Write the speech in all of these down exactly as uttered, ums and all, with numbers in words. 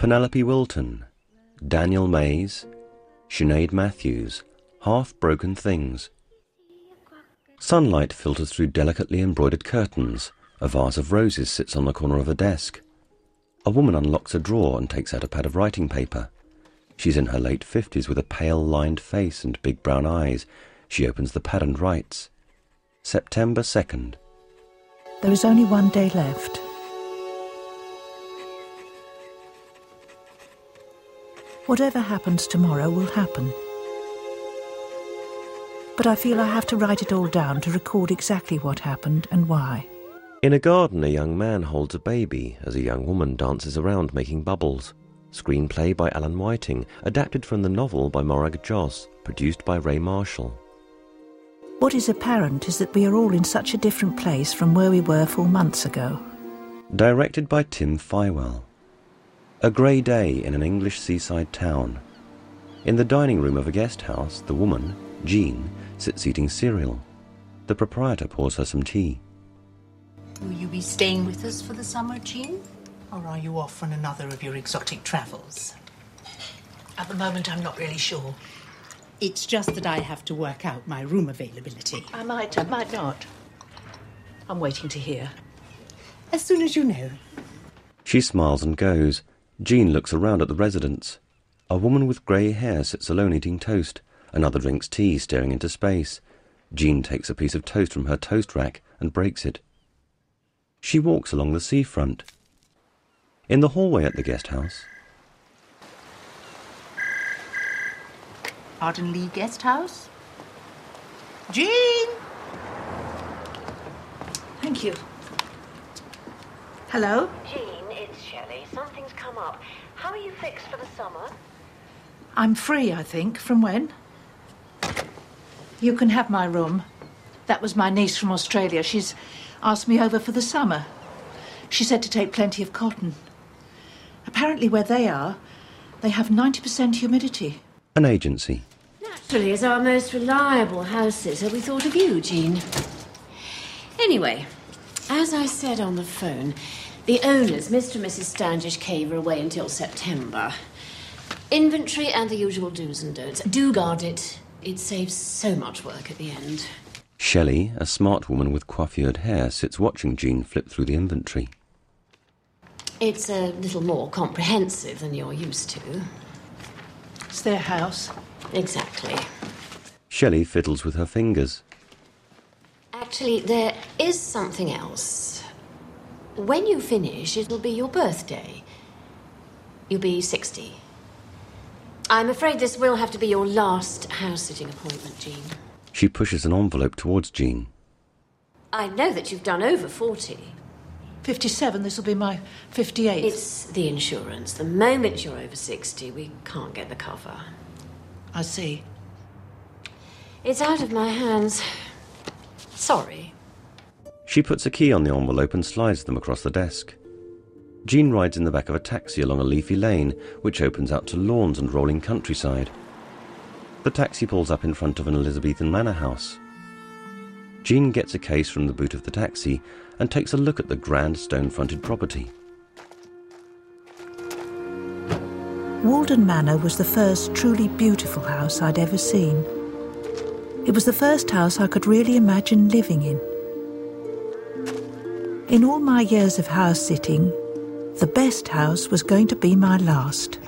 Penelope Wilton, Daniel Mays, Sinead Matthews, Half-Broken Things. Sunlight filters through delicately embroidered curtains. A vase of roses sits on the corner of a desk. A woman unlocks a drawer and takes out a pad of writing paper. She's in her late fifties with a pale, lined face and big brown eyes. She opens the pad and writes, September second. There is only one day left. Whatever happens tomorrow will happen. But I feel I have to write it all down to record exactly what happened and why. In a garden, a young man holds a baby as a young woman dances around making bubbles. Screenplay by Alan Whiting, adapted from the novel by Morag Joss, produced by Ray Marshall. What is apparent is that we are all in such a different place from where we were four months ago. Directed by Tim Fywell. A grey day in an English seaside town. In the dining room of a guest house, the woman, Jean, sits eating cereal. The proprietor pours her some tea. Will you be staying with us for the summer, Jean? Or are you off on another of your exotic travels? At the moment, I'm not really sure. It's just that I have to work out my room availability. I might, I might not. I'm waiting to hear. As soon as you know. She smiles and goes. Jean looks around at the residence. A woman with grey hair sits alone eating toast. Another drinks tea, staring into space. Jean takes a piece of toast from her toast rack and breaks it. She walks along the seafront. In the hallway at the guest house... Arden Lee Guest House? Jean! Thank you. Hello? Jean, it's Shelley. Something's come up. How are you fixed for the summer? I'm free, I think. From when? You can have my room. That was my niece from Australia. She's asked me over for the summer. She said to take plenty of cotton. Apparently where they are, they have ninety percent humidity. An agency. Naturally, as our most reliable house sitter, we thought of you, Jean. Anyway, as I said on the phone, the owners, Mister and Missus Standish Cave, are away until September. Inventory and the usual do's and don'ts. Do guard it. It saves so much work at the end. Shelley, a smart woman with coiffured hair, sits watching Jean flip through the inventory. It's a little more comprehensive than you're used to. It's their house. Exactly. Shelley fiddles with her fingers. Actually, there is something else. When you finish, it'll be your birthday. You'll be sixty. I'm afraid this will have to be your last house-sitting appointment, Jean. She pushes an envelope towards Jean. I know that you've done over forty. fifty-seven, this will be my fifty-eighth. It's the insurance. The moment you're over sixty, we can't get the cover. I see. It's out of my hands. Sorry. She puts a key on the envelope and slides them across the desk. Jean rides in the back of a taxi along a leafy lane, which opens out to lawns and rolling countryside. The taxi pulls up in front of an Elizabethan manor house. Jean gets a case from the boot of the taxi and takes a look at the grand stone-fronted property. Walden Manor was the first truly beautiful house I'd ever seen. It was the first house I could really imagine living in. In all my years of house-sitting, the best house was going to be my last.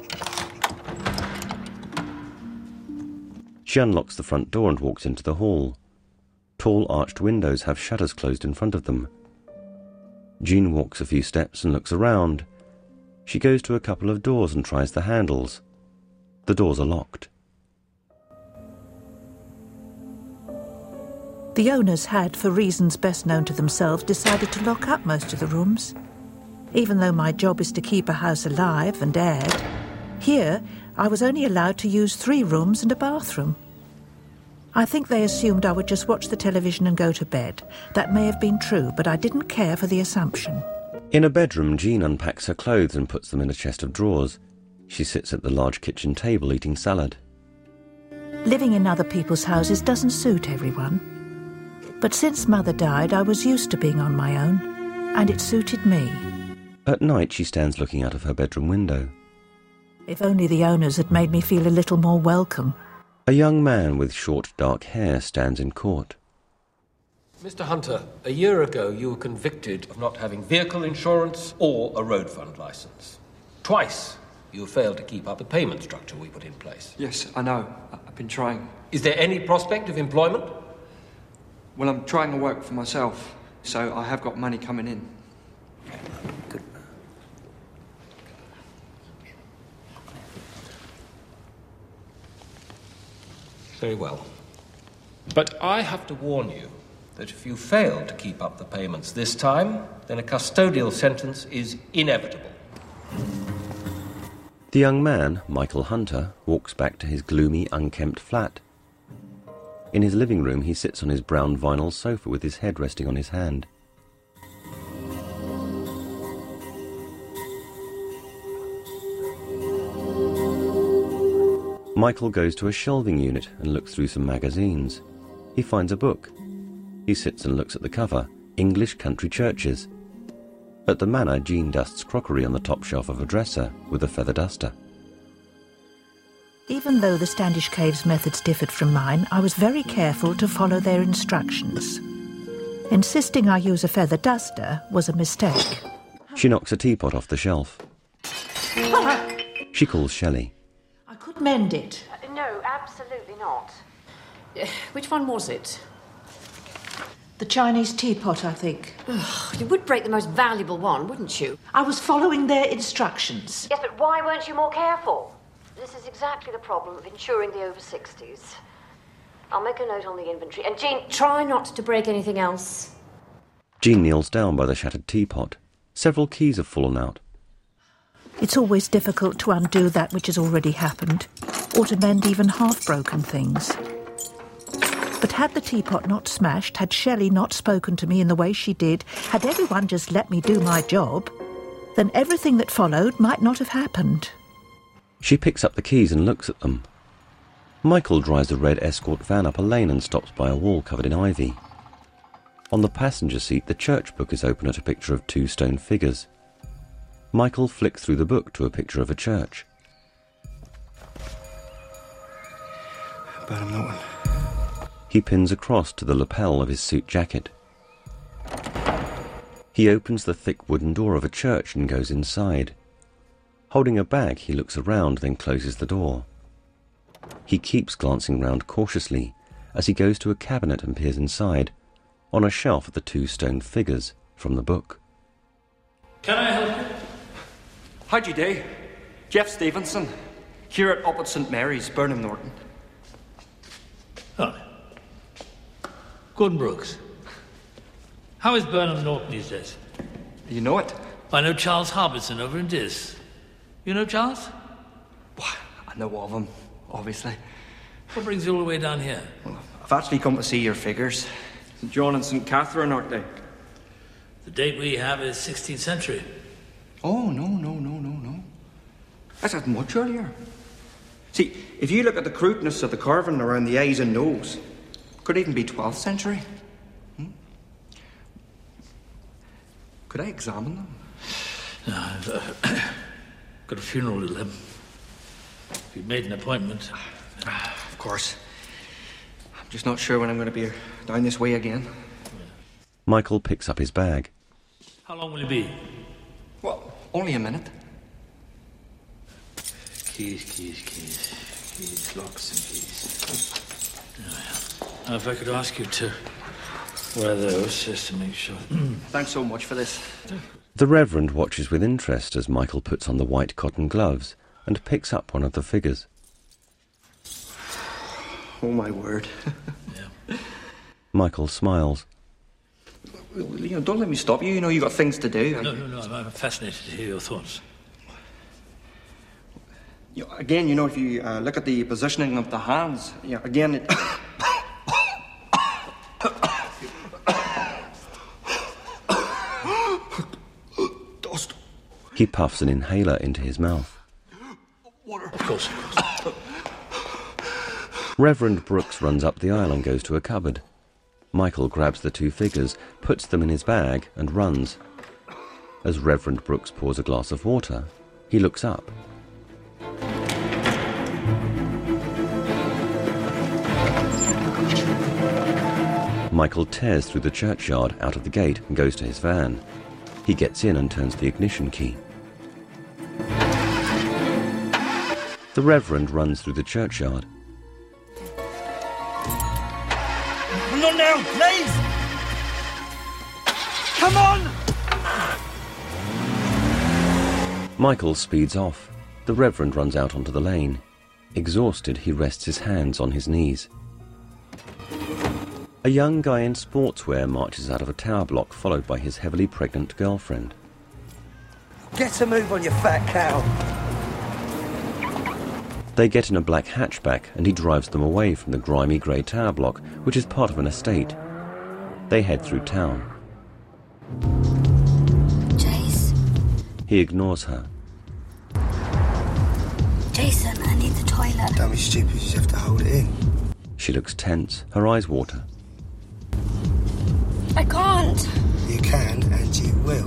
She unlocks the front door and walks into the hall. Tall arched windows have shutters closed in front of them. Jean walks a few steps and looks around. She goes to a couple of doors and tries the handles. The doors are locked. The owners had, for reasons best known to themselves, decided to lock up most of the rooms. Even though my job is to keep a house alive and aired, here I was only allowed to use three rooms and a bathroom. I think they assumed I would just watch the television and go to bed. That may have been true, but I didn't care for the assumption. In a bedroom, Jean unpacks her clothes and puts them in a chest of drawers. She sits at the large kitchen table eating salad. Living in other people's houses doesn't suit everyone. But since Mother died, I was used to being on my own, and it suited me. At night she stands looking out of her bedroom window. If only the owners had made me feel a little more welcome. A young man with short dark hair stands in court. Mister Hunter, a year ago you were convicted of not having vehicle insurance or a road fund licence. Twice you failed to keep up the payment structure we put in place. Yes, I know. I've been trying. Is there any prospect of employment? Well, I'm trying to work for myself, so I have got money coming in. Good. Very well. But I have to warn you that if you fail to keep up the payments this time, then a custodial sentence is inevitable. The young man, Michael Hunter, walks back to his gloomy, unkempt flat. In his living room, he sits on his brown vinyl sofa with his head resting on his hand. Michael goes to a shelving unit and looks through some magazines. He finds a book. He sits and looks at the cover, English Country Churches. At the manor, Jean dusts crockery on the top shelf of a dresser with a feather duster. Even though the Standish Caves methods differed from mine, I was very careful to follow their instructions. Insisting I use a feather duster was a mistake. She knocks a teapot off the shelf. She calls Shelley. I could mend it. Uh, no, absolutely not. Uh, which one was it? The Chinese teapot, I think. Ugh, you would break the most valuable one, wouldn't you? I was following their instructions. Yes, but why weren't you more careful? This is exactly the problem of insuring the over sixties. I'll make a note on the inventory. And Jean... Try not to break anything else. Jean kneels down by the shattered teapot. Several keys have fallen out. It's always difficult to undo that which has already happened, or to mend even half-broken things. But had the teapot not smashed, had Shelley not spoken to me in the way she did, had everyone just let me do my job, then everything that followed might not have happened. She picks up the keys and looks at them. Michael drives a red escort van up a lane and stops by a wall covered in ivy. On the passenger seat, the church book is open at a picture of two stone figures. Michael flicks through the book to a picture of a church. Burnham Norton. He pins a cross to the lapel of his suit jacket. He opens the thick wooden door of a church and goes inside. Holding a bag, he looks around, then closes the door. He keeps glancing round cautiously as he goes to a cabinet and peers inside. On a shelf are the two stone figures from the book. Can I help you? How'd you do? Jeff Stevenson, curate up at St Mary's, Burnham Norton. Hi. Gordon Brooks. How is Burnham Norton these days? You know it? I know Charles Harbison over in Diss. You know Charles? Why, I know of him, obviously. What brings you all the way down here? Well, I've actually come to see your figures. St John and St Catherine, aren't they? The date we have is sixteenth century. Oh, no, no, no, no, no. That's not much earlier. See, if you look at the crudeness of the carving around the eyes and nose, could even be twelfth century. Hmm? Could I examine them? No, I've uh, got a funeral at eleven. If you've made an appointment. Of course. I'm just not sure when I'm going to be down this way again. Michael picks up his bag. How long will you be? Well, only a minute. Keys, keys, keys. Keys, locks and keys. Now, if I could ask you to wear those just to make sure. Thanks so much for this. The Reverend watches with interest as Michael puts on the white cotton gloves and picks up one of the figures. Oh, my word. Yeah. Michael smiles. Well, you know, don't let me stop you. You know, you've got things to do. No, no, no. I'm, I'm fascinated to hear your thoughts. You know, again, you know, if you uh, look at the positioning of the hands, you know, again, it... Dust. He puffs an inhaler into his mouth. Water. Of course, of course. Reverend Brooks runs up the aisle and goes to a cupboard. Michael grabs the two figures, puts them in his bag and runs. As Reverend Brooks pours a glass of water, he looks up. Michael tears through the churchyard out of the gate and goes to his van. He gets in and turns the ignition key. The Reverend runs through the churchyard. Come on now, please! Come on! Michael speeds off. The Reverend runs out onto the lane. Exhausted, he rests his hands on his knees. A young guy in sportswear marches out of a tower block, followed by his heavily pregnant girlfriend. Get a move on, you fat cow! They get in a black hatchback and he drives them away from the grimy grey tower block, which is part of an estate. They head through town. Jace? He ignores her. Jason, I need the toilet. Don't be stupid, you just have to hold it in. She looks tense, her eyes water. I can't. You can, and you will.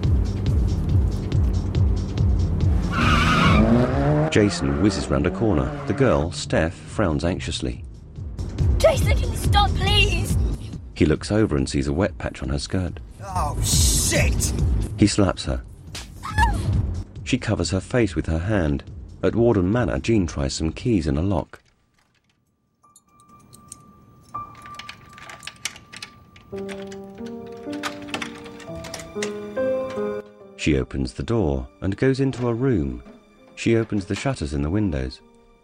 Jason whizzes round a corner. The girl, Steph, frowns anxiously. Jason, can you stop, please? He looks over and sees a wet patch on her skirt. Oh, shit! He slaps her. She covers her face with her hand. At Warden Manor, Jean tries some keys in a lock. She opens the door and goes into a room. She opens the shutters in the windows.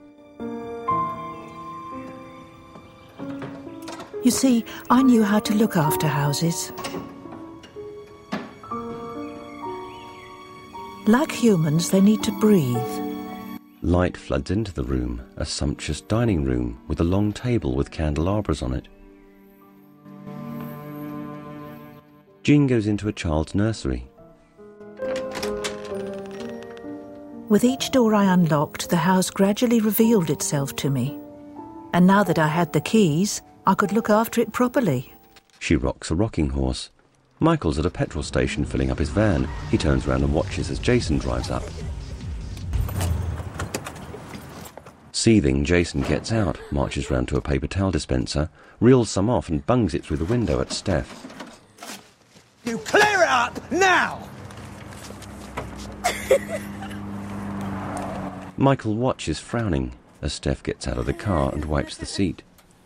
You see, I knew how to look after houses. Like humans, they need to breathe. Light floods into the room, a sumptuous dining room with a long table with candelabras on it. Jean goes into a child's nursery. With each door I unlocked, the house gradually revealed itself to me. And now that I had the keys, I could look after it properly. She rocks a rocking horse. Michael's at a petrol station filling up his van. He turns around and watches as Jason drives up. Seething, Jason gets out, marches round to a paper towel dispenser, reels some off and bungs it through the window at Steph. You clear it up, now! Michael watches, frowning, as Steph gets out of the car and wipes the seat.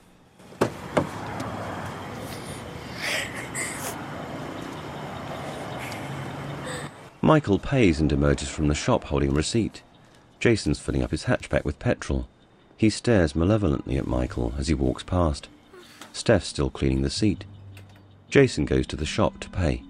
Michael pays and emerges from the shop holding a receipt. Jason's filling up his hatchback with petrol. He stares malevolently at Michael as he walks past. Steph's still cleaning the seat. Jason goes to the shop to pay.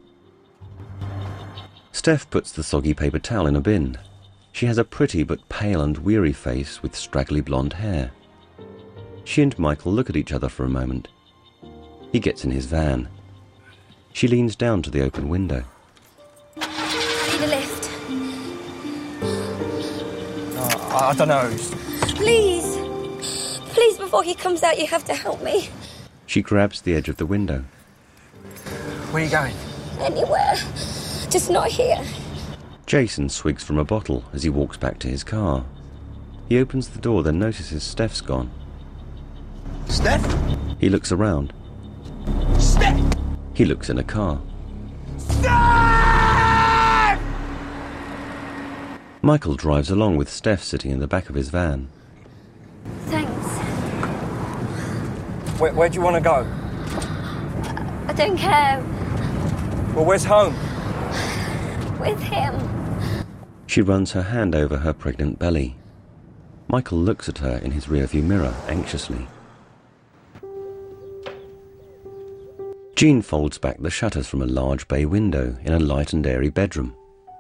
Steph puts the soggy paper towel in a bin. She has a pretty but pale and weary face with straggly blonde hair. She and Michael look at each other for a moment. He gets in his van. She leans down to the open window. Need a lift. Oh, I don't know. Please. Please, before he comes out, you have to help me. She grabs the edge of the window. Where are you going? Anywhere. Just not here. Jason swigs from a bottle as he walks back to his car. He opens the door, then notices Steph's gone. Steph? He looks around. Steph! He looks in a car. Steph! Michael drives along with Steph sitting in the back of his van. Thanks. Where, where do you want to go? I don't care. Well, where's home? With him. She runs her hand over her pregnant belly. Michael looks at her in his rearview mirror anxiously. Jean folds back the shutters from a large bay window in a light and airy bedroom.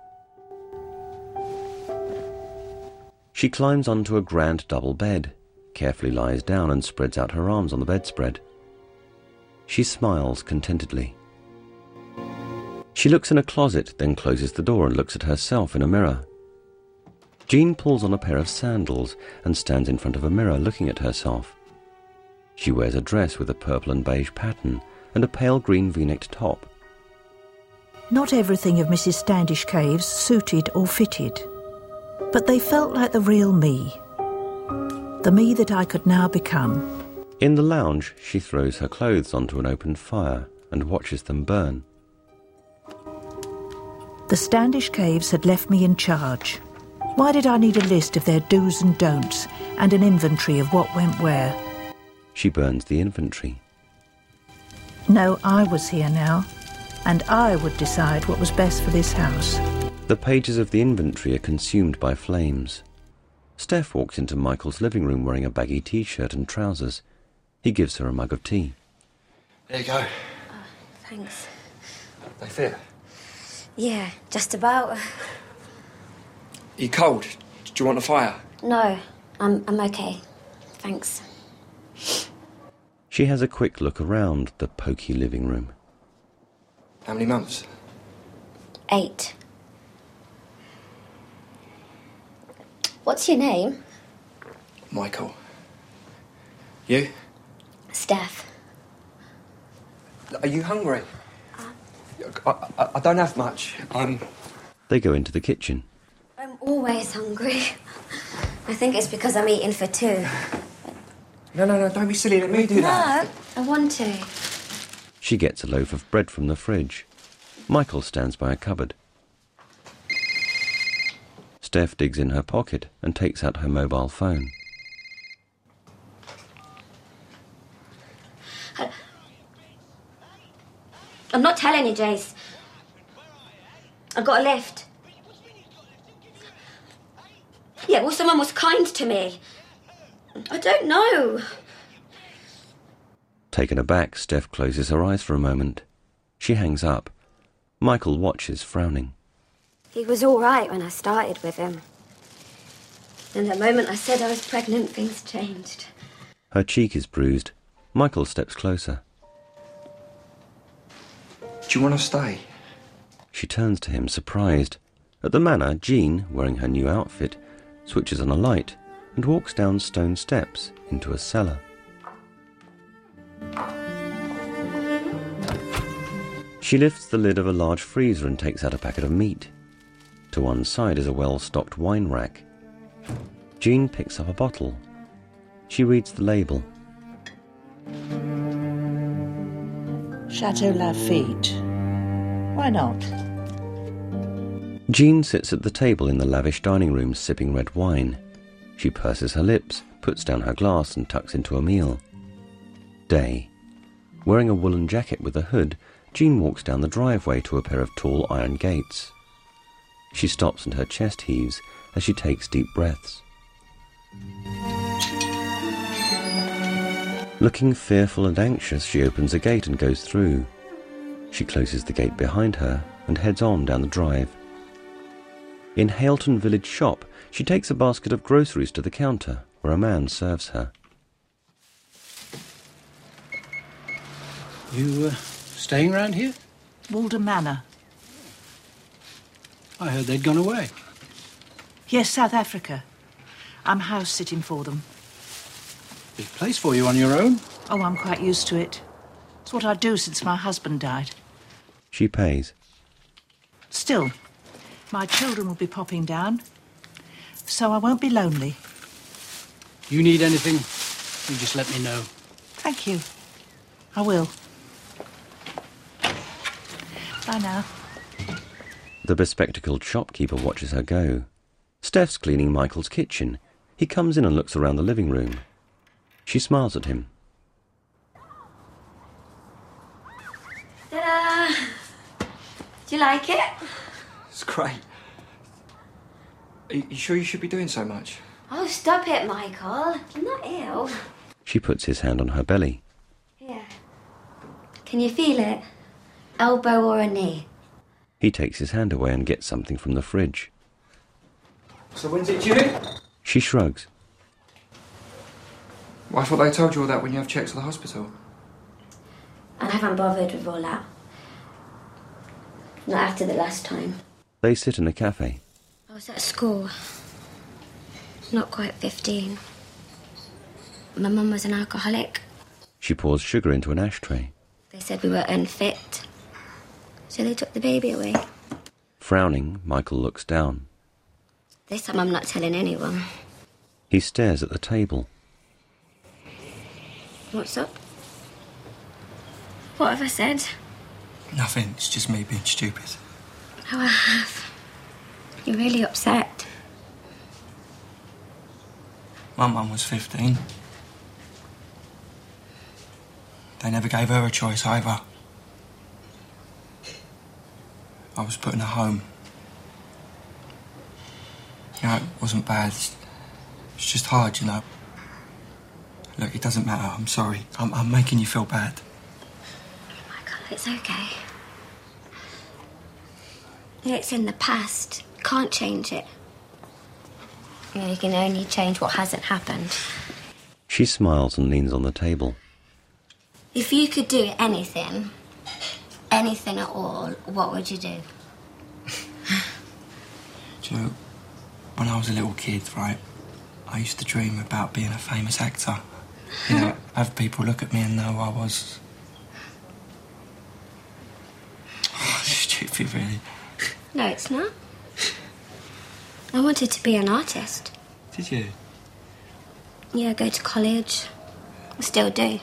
She climbs onto a grand double bed, carefully lies down and spreads out her arms on the bedspread. She smiles contentedly. She looks in a closet, then closes the door and looks at herself in a mirror. Jean pulls on a pair of sandals and stands in front of a mirror looking at herself. She wears a dress with a purple and beige pattern and a pale green v-necked top. Not everything of Missus Standish Cave's suited or fitted, but they felt like the real me, the me that I could now become. In the lounge, she throws her clothes onto an open fire and watches them burn. The Standish Caves had left me in charge. Why did I need a list of their do's and don'ts and an inventory of what went where? She burns the inventory. No, I was here now, and I would decide what was best for this house. The pages of the inventory are consumed by flames. Steph walks into Michael's living room wearing a baggy t-shirt and trousers. He gives her a mug of tea. There you go. Oh, thanks. They fit? Yeah, just about. You cold? Do you want a fire? No, I'm, I'm okay. Thanks. She has a quick look around the poky living room. How many months? Eight. What's your name? Michael. You? Steph. Are you hungry? I, I, I don't have much. I'm... They go into the kitchen. I'm always hungry. I think it's because I'm eating for two. No, no, no, don't be silly. Let me do that. No, I want to. She gets a loaf of bread from the fridge. Michael stands by a cupboard. Steph digs in her pocket and takes out her mobile phone. I'm not telling you, Jace. I got a lift. Yeah, well, someone was kind to me. I don't know. Taken aback, Steph closes her eyes for a moment. She hangs up. Michael watches, frowning. He was all right when I started with him. And the moment I said I was pregnant, things changed. Her cheek is bruised. Michael steps closer. Do you want to stay? She turns to him, surprised. At the manor, Jean, wearing her new outfit, switches on a light and walks down stone steps into a cellar. She lifts the lid of a large freezer and takes out a packet of meat. To one side is a well-stocked wine rack. Jean picks up a bottle. She reads the label. Chateau Lafite. Why not? Jean sits at the table in the lavish dining room sipping red wine. She purses her lips, puts down her glass and tucks into a meal. Day. Wearing a woolen jacket with a hood, Jean walks down the driveway to a pair of tall iron gates. She stops and her chest heaves as she takes deep breaths. Looking fearful and anxious, she opens a gate and goes through. She closes the gate behind her and heads on down the drive. In Hailton village shop, she takes a basket of groceries to the counter, where a man serves her. You uh, staying round here? Walden Manor. I heard they'd gone away. Yes, South Africa. I'm house-sitting for them. Big place for you on your own? Oh, I'm quite used to it. It's what I do since my husband died. She pays. Still, my children will be popping down, so I won't be lonely. You need anything, you just let me know. Thank you. I will. Bye now. The bespectacled shopkeeper watches her go. Steph's cleaning Michael's kitchen. He comes in and looks around the living room. She smiles at him. Ta-da! Do you like it? It's great. Are you sure you should be doing so much? Oh, stop it, Michael. I'm not ill. She puts his hand on her belly. Here. Can you feel it? Elbow or a knee? He takes his hand away and gets something from the fridge. So when's it due? She shrugs. Well, I thought they told you all that when you have checks at the hospital. I haven't bothered with all that. Not after the last time. They sit in a cafe. I was at school. Not quite fifteen. My mum was an alcoholic. She pours sugar into an ashtray. They said we were unfit. So they took the baby away. Frowning, Michael looks down. This time I'm not telling anyone. He stares at the table. What's up? What have I said? Nothing, it's just me being stupid. Oh, I have. You're really upset. My mum was fifteen. They never gave her a choice either. I was put in a home. You know, it wasn't bad. It's just hard, you know. Look, it doesn't matter. I'm sorry. I'm, I'm making you feel bad. Michael, it's okay. It's in the past. Can't change it. You know, you can only change what hasn't happened. She smiles and leans on the table. If you could do anything, anything at all, what would you do? Do you know, when I was a little kid, right, I used to dream about being a famous actor. You know, have people look at me and know I was... Oh, stupid, really. No, it's not. I wanted to be an artist. Did you? Yeah, go to college. I still do.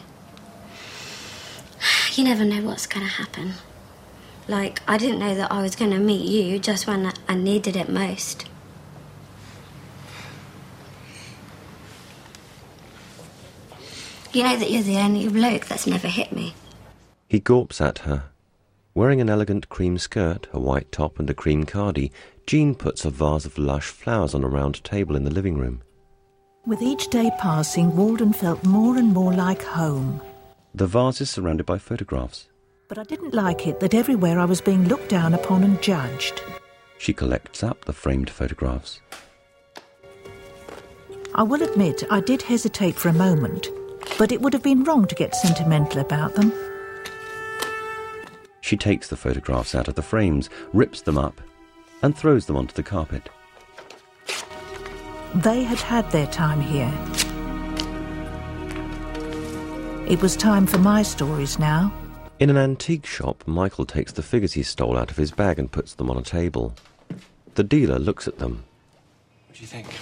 You never know what's going to happen. Like, I didn't know that I was going to meet you just when I needed it most. You know that you're the only bloke that's never hit me. He gawps at her. Wearing an elegant cream skirt, a white top and a cream cardi, Jean puts a vase of lush flowers on a round table in the living room. With each day passing, Walden felt more and more like home. The vase is surrounded by photographs. But I didn't like it that everywhere I was being looked down upon and judged. She collects up the framed photographs. I will admit I did hesitate for a moment, but it would have been wrong to get sentimental about them. She takes the photographs out of the frames, rips them up, and throws them onto the carpet. They had had their time here. It was time for my stories now. In an antique shop, Michael takes the figures he stole out of his bag and puts them on a table. The dealer looks at them. What do you think?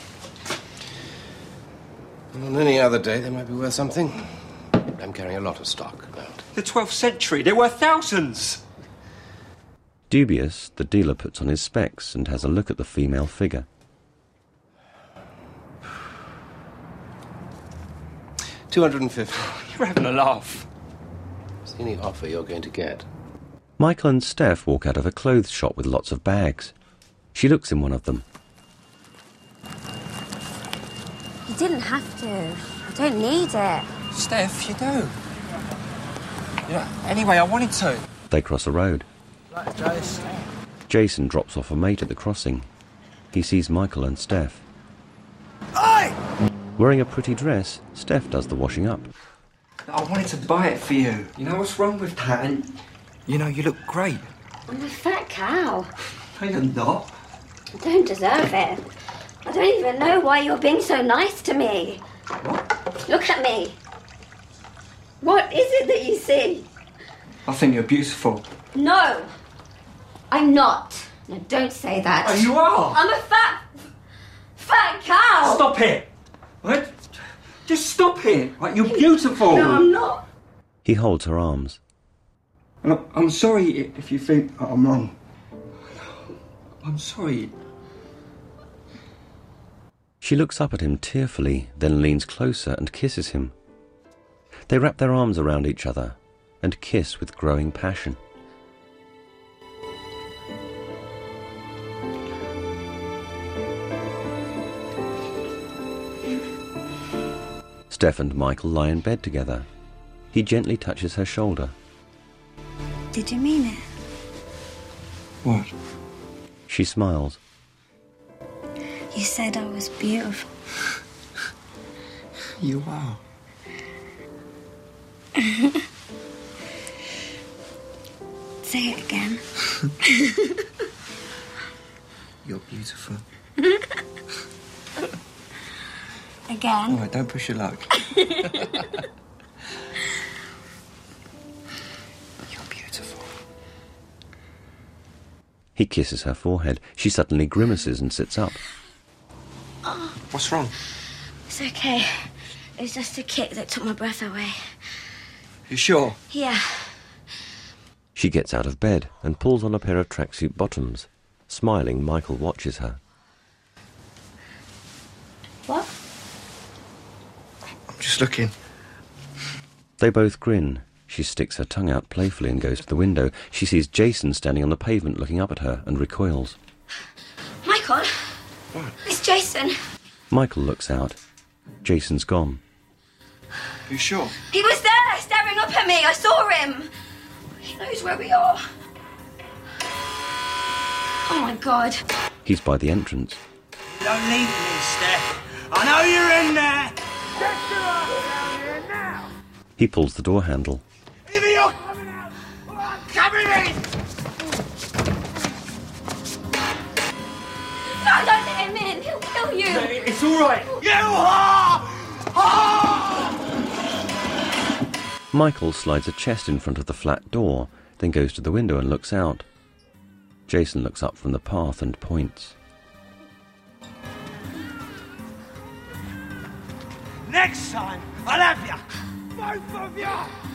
On any other day, they might be worth something. I'm carrying a lot of stock about. The twelfth century, there were thousands! Dubious, the dealer puts on his specs and has a look at the female figure. two hundred fifty. You're having a laugh. It's the only offer you're going to get. Michael and Steph walk out of a clothes shop with lots of bags. She looks in one of them. You didn't have to. I don't need it. Steph, you do. Yeah, anyway, I wanted to. They cross a road. Right, Jace. Jason drops off a mate at the crossing. He sees Michael and Steph. Oi! Wearing a pretty dress, Steph does the washing up. I wanted to buy it for you. You know what's wrong with that? And, you know, you look great. I'm a fat cow. No, you're not. I don't deserve it. I don't even know why you're being so nice to me. What? Look at me. What is it that you see? I think you're beautiful. No, I'm not. No, don't say that. Oh, you are. I'm a fat, fat cow. Stop it. What? Just stop it. Like, you're beautiful. No, I'm not. He holds her arms. And I'm- I'm sorry if you think I'm wrong. I'm sorry. She looks up at him tearfully, then leans closer and kisses him. They wrap their arms around each other and kiss with growing passion. Steph and Michael lie in bed together. He gently touches her shoulder. Did you mean it? What? She smiles. You said I was beautiful. You are. Say it again. You're beautiful. Again. All right, don't push your luck. You're beautiful. He kisses her forehead. She suddenly grimaces and sits up. What's wrong? It's okay. It was just a kick that took my breath away. You sure? Yeah. She gets out of bed and pulls on a pair of tracksuit bottoms. Smiling, Michael watches her. What? I'm just looking. They both grin. She sticks her tongue out playfully and goes to the window. She sees Jason standing on the pavement looking up at her and recoils. Michael? What? It's Jason. Michael looks out. Jason's gone. You sure? He was there, staring up at me. I saw him. He knows where we are. Oh, my God. He's by the entrance. You don't need me, Steph. I know you're in there. Get your ass down here now. He pulls the door handle. Either you're coming out or I'm coming in. No, don't let him in. He'll kill you. It's all right. You are! Ah! Michael slides a chest in front of the flat door, then goes to the window and looks out. Jason looks up from the path and points. Next time, I'll have you. Both of you.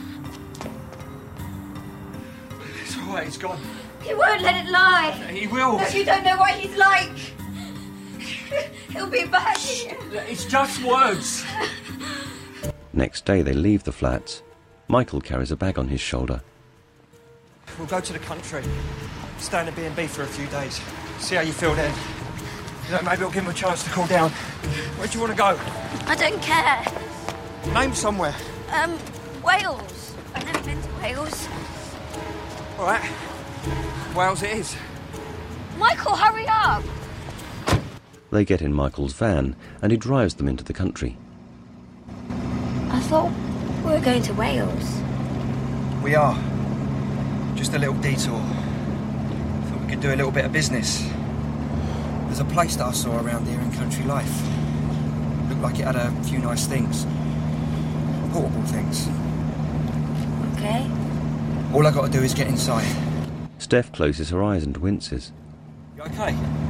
It's all right, he's gone. He won't let it lie. He will. No, you don't know what he's like. He'll be back. It's just words. Next day they leave the flats. Michael carries a bag on his shoulder. We'll go to the country. Stay in a B and B for a few days. See how you feel then. You know, maybe it'll give him a chance to cool down. Where do you want to go? I don't care. Name somewhere. Um, Wales. I've never been to Wales. All right. Wales it is. Michael, hurry up! They get in Michael's van and he drives them into the country. I thought we were going to Wales. We are. Just a little detour. Thought we could do a little bit of business. There's a place that I saw around here in Country Life. Looked like it had a few nice things. Portable things. Okay. All I got to do is get inside. Steph closes her eyes and winces. You okay?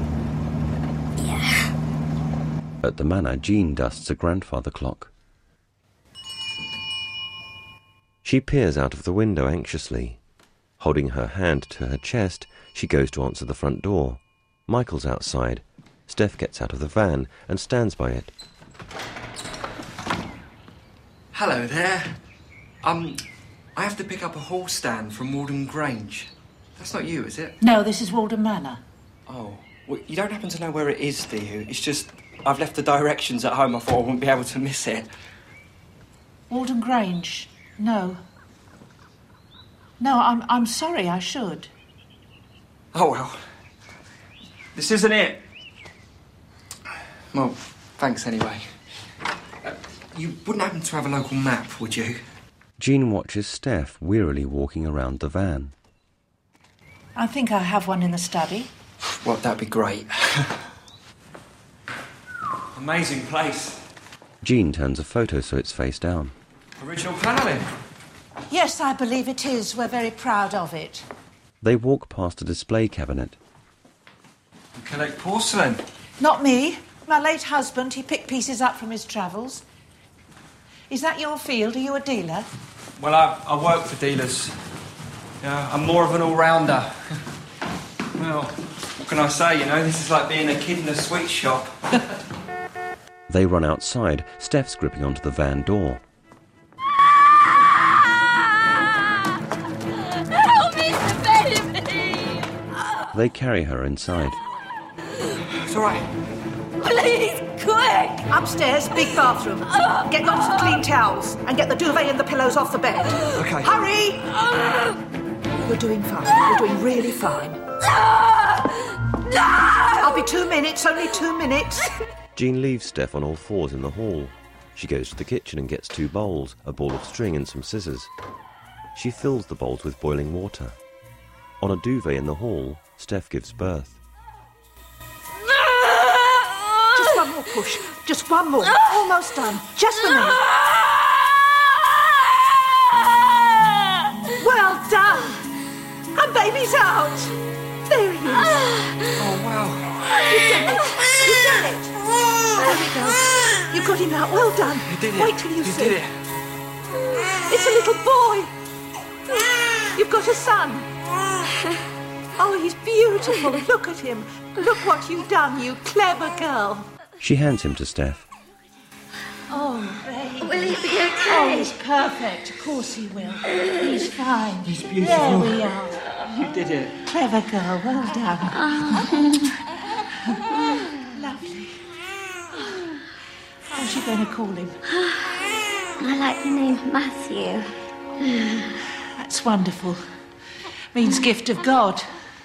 Yeah. At the manor, Jean dusts a grandfather clock. She peers out of the window anxiously. Holding her hand to her chest, she goes to answer the front door. Michael's outside. Steph gets out of the van and stands by it. Hello there. Um, I have to pick up a hall stand from Walden Grange. That's not you, is it? No, this is Walden Manor. Oh, well, you don't happen to know where it is, do you? It's just, I've left the directions at home. I thought I wouldn't be able to miss it. Walden Grange? No. No, I'm, I'm sorry, I should. Oh, well. This isn't it. Well, thanks anyway. Uh, you wouldn't happen to have a local map, would you? Jean watches Steph wearily walking around the van. I think I have one in the study. Well, that'd be great. Amazing place. Jean turns a photo so it's face down. Original panelling. Yes, I believe it is. We're very proud of it. They walk past a display cabinet. You collect porcelain? Not me. My late husband. He picked pieces up from his travels. Is that your field? Are you a dealer? Well, I, I work for dealers. Yeah, I'm more of an all-rounder. Well, what can I say, you know? This is like being a kid in a sweet shop. They run outside. Steph's gripping onto the van door. Help me, baby! They carry her inside. It's all right. Please, quick! Upstairs, big bathroom. Get lots of clean towels and get the duvet and the pillows off the bed. Okay. Hurry! You're doing fine. You're doing really fine. No! I'll be two minutes, only two minutes. Jean leaves Steph on all fours in the hall. She goes to the kitchen and gets two bowls, a ball of string and some scissors. She fills the bowls with boiling water. On a duvet in the hall, Steph gives birth. Just one more push. Just one more. Almost done. Just a minute. Well done. And baby's out. There he is. got him out. Well done. You did it. Wait till you, you see. did it. It's a little boy. You've got a son. Oh, he's beautiful. Look at him. Look what you've done, you clever girl. She hands him to Steph. Oh, baby. Will he be okay? Oh, he's perfect. Of course he will. He's fine. He's beautiful. There we are. You did it. Clever girl. Well done. Oh. Lovely. How's she going to call him? I like the name Matthew. That's wonderful. Means gift of God.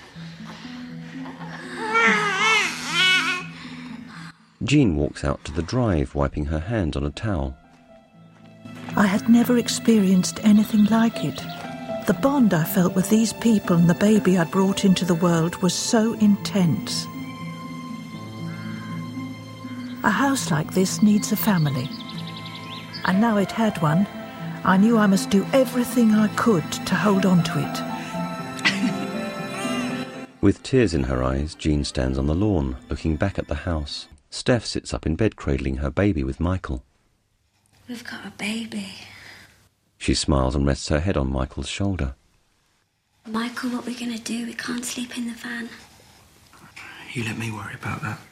Jean walks out to the drive, wiping her hands on a towel. I had never experienced anything like it. The bond I felt with these people and the baby I'd brought into the world was so intense. A house like this needs a family. And now it had one, I knew I must do everything I could to hold on to it. With tears in her eyes, Jean stands on the lawn, looking back at the house. Steph sits up in bed cradling her baby with Michael. We've got a baby. She smiles and rests her head on Michael's shoulder. Michael, what are we going to do? We can't sleep in the van. You let me worry about that.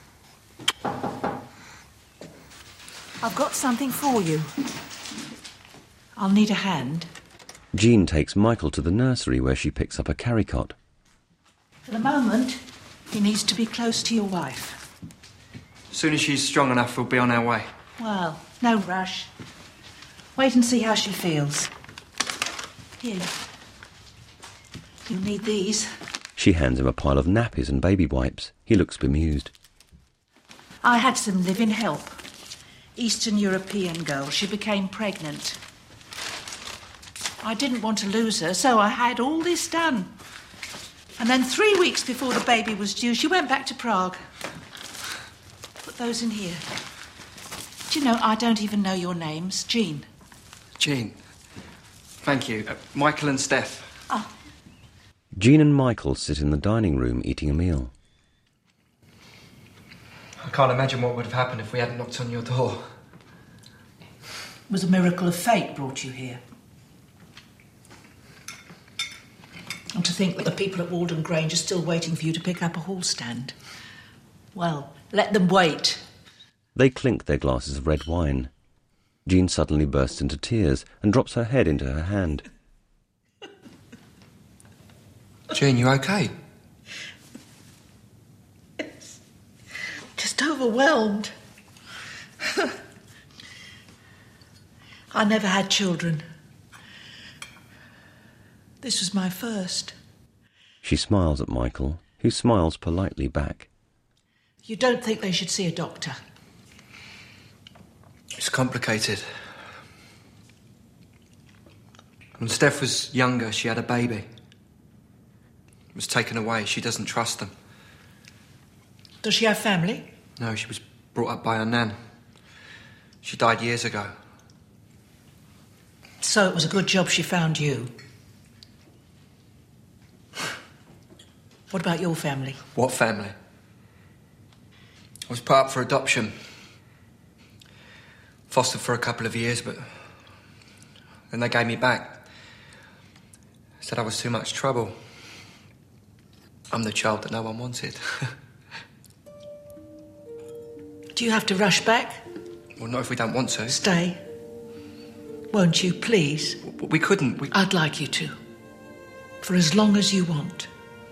I've got something for you. I'll need a hand. Jean takes Michael to the nursery where she picks up a carry-cot. For the moment, he needs to be close to your wife. As soon as she's strong enough, we'll be on our way. Well, no rush. Wait and see how she feels. Here. You'll need these. She hands him a pile of nappies and baby wipes. He looks bemused. I had some live-in help. Eastern European girl. She became pregnant. I didn't want to lose her, so I had all this done. And then three weeks before the baby was due, she went back to Prague. Put those in here. Do you know, I don't even know your names. Jean. Jean. Thank you. Uh, Michael and Steph. Oh. Jean and Michael sit in the dining room eating a meal. I can't imagine what would have happened if we hadn't knocked on your door. It was a miracle of fate brought you here. And to think that the people at Walden Grange are still waiting for you to pick up a hall stand. Well, let them wait. They clink their glasses of red wine. Jean suddenly bursts into tears and drops her head into her hand. Jean, you okay? Yes. Just overwhelmed. I never had children. This was my first. She smiles at Michael, who smiles politely back. You don't think they should see a doctor? It's complicated. When Steph was younger, she had a baby. It was taken away. She doesn't trust them. Does she have family? No, she was brought up by her nan. She died years ago. So it was a good job she found you. What about your family? What family? I was put up for adoption. Fostered for a couple of years, but then they gave me back. Said I was too much trouble. I'm the child that no one wanted. Do you have to rush back? Well, not if we don't want to. Stay. Won't you, please? We couldn't. We... I'd like you to. For as long as you want.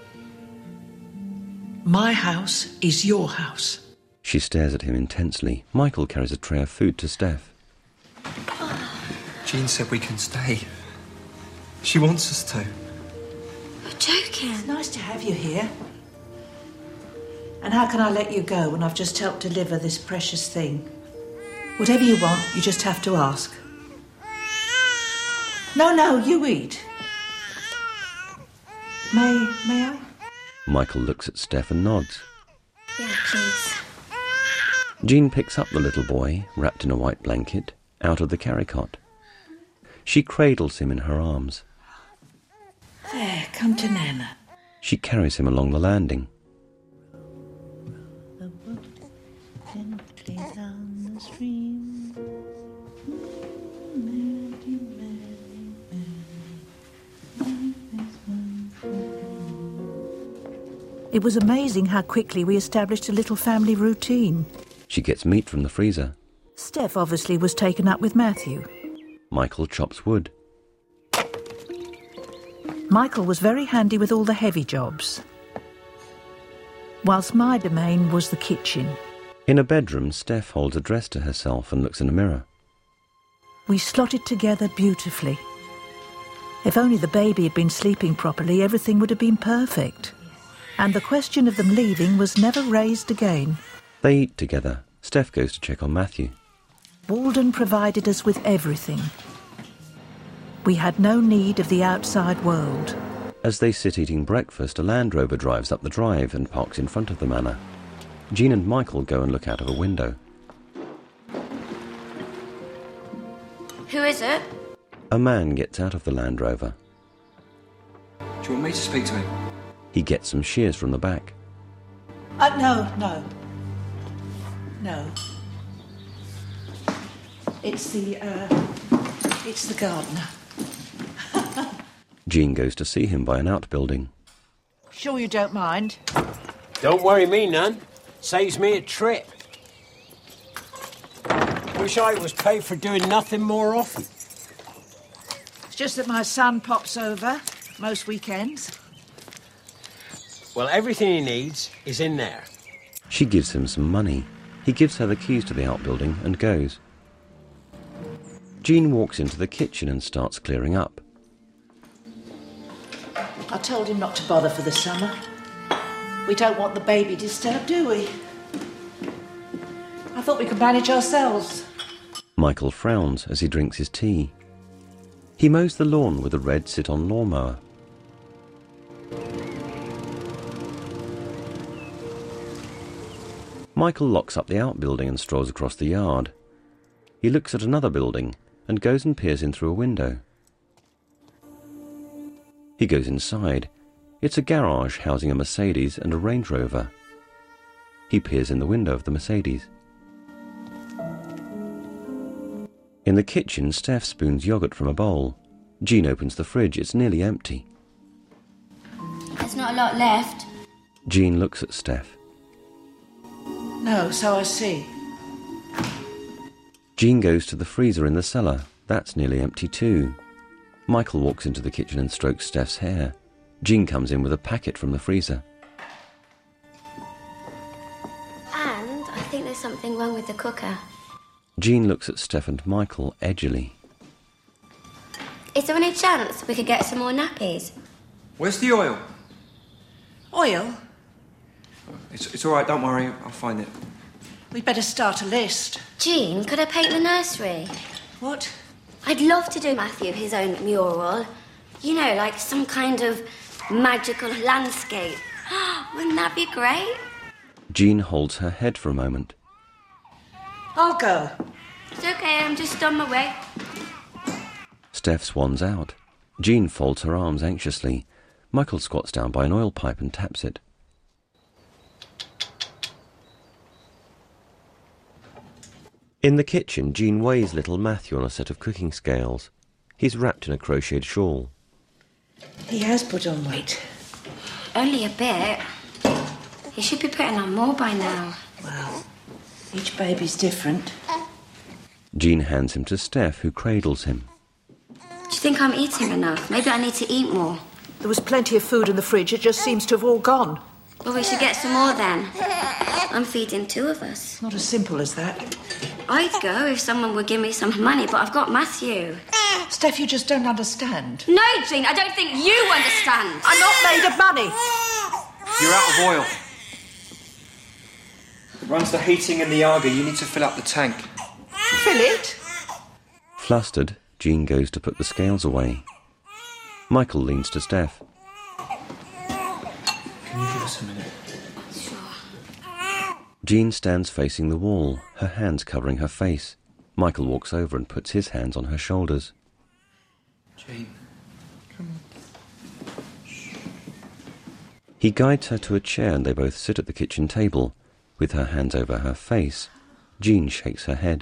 My house is your house. She stares at him intensely. Michael carries a tray of food to Steph. Jean said we can stay. She wants us to. You're joking. It's nice to have you here. And how can I let you go when I've just helped deliver this precious thing? Whatever you want, you just have to ask. No, no, you eat. May, may I? Michael looks at Steph and nods. Yeah, please. Jean picks up the little boy, wrapped in a white blanket, out of the carry-cot. She cradles him in her arms. There, come to Nana. She carries him along the landing. The boat gently down the stream. It was amazing how quickly we established a little family routine. She gets meat from the freezer. Steph obviously was taken up with Matthew. Michael chops wood. Michael was very handy with all the heavy jobs, whilst my domain was the kitchen. In a bedroom, Steph holds a dress to herself and looks in a mirror. We slotted together beautifully. If only the baby had been sleeping properly, everything would have been perfect. And the question of them leaving was never raised again. They eat together. Steph goes to check on Matthew. Walden provided us with everything. We had no need of the outside world. As they sit eating breakfast, a Land Rover drives up the drive and parks in front of the manor. Jean and Michael go and look out of a window. Who is it? A man gets out of the Land Rover. Do you want me to speak to him? He gets some shears from the back. Uh, no, no. No. It's the, uh, it's the gardener. Jean goes to see him by an outbuilding. Sure you don't mind? Don't worry me none. Saves me a trip. Wish I was paid for doing nothing more often. It's just that my son pops over most weekends. Well, everything he needs is in there. She gives him some money. He gives her the keys to the outbuilding and goes. Jean walks into the kitchen and starts clearing up. I told him not to bother for the summer. We don't want the baby disturbed, do we? I thought we could manage ourselves. Michael frowns as he drinks his tea. He mows the lawn with a red sit-on lawnmower. Michael locks up the outbuilding and strolls across the yard. He looks at another building and goes and peers in through a window. He goes inside. It's a garage housing a Mercedes and a Range Rover. He peers in the window of the Mercedes. In the kitchen, Steph spoons yogurt from a bowl. Jean opens the fridge. It's nearly empty. There's not a lot left. Jean looks at Steph. No, so I see. Jean goes to the freezer in the cellar. That's nearly empty too. Michael walks into the kitchen and strokes Steph's hair. Jean comes in with a packet from the freezer. And I think there's something wrong with the cooker. Jean looks at Steph and Michael edgily. Is there any chance we could get some more nappies? Where's the oil? Oil? It's, it's all right, don't worry, I'll find it. We'd better start a list. Jean, could I paint the nursery? What? I'd love to do Matthew his own mural. You know, like some kind of magical landscape. Wouldn't that be great? Jean holds her head for a moment. I'll go. It's okay, I'm just on my way. Steph swans out. Jean folds her arms anxiously. Michael squats down by an oil pipe and taps it. In the kitchen, Jean weighs little Matthew on a set of cooking scales. He's wrapped in a crocheted shawl. He has put on weight. Only a bit. He should be putting on more by now. Well, each baby's different. Jean hands him to Steph, who cradles him. Do you think I'm eating enough? Maybe I need to eat more. There was plenty of food in the fridge. It just seems to have all gone. Well, we should get some more then. I'm feeding two of us. Not as simple as that. I'd go if someone would give me some money, but I've got Matthew. Steph, you just don't understand. No, Jean, I don't think you understand. I'm not made of money. You're out of oil. It runs the heating and the Aga. You need to fill up the tank. Fill it? Flustered, Jean goes to put the scales away. Michael leans to Steph. Can you give us a minute? Jean stands facing the wall, her hands covering her face. Michael walks over and puts his hands on her shoulders. Jean, come on. Shh. He guides her to a chair and they both sit at the kitchen table. With her hands over her face, Jean shakes her head.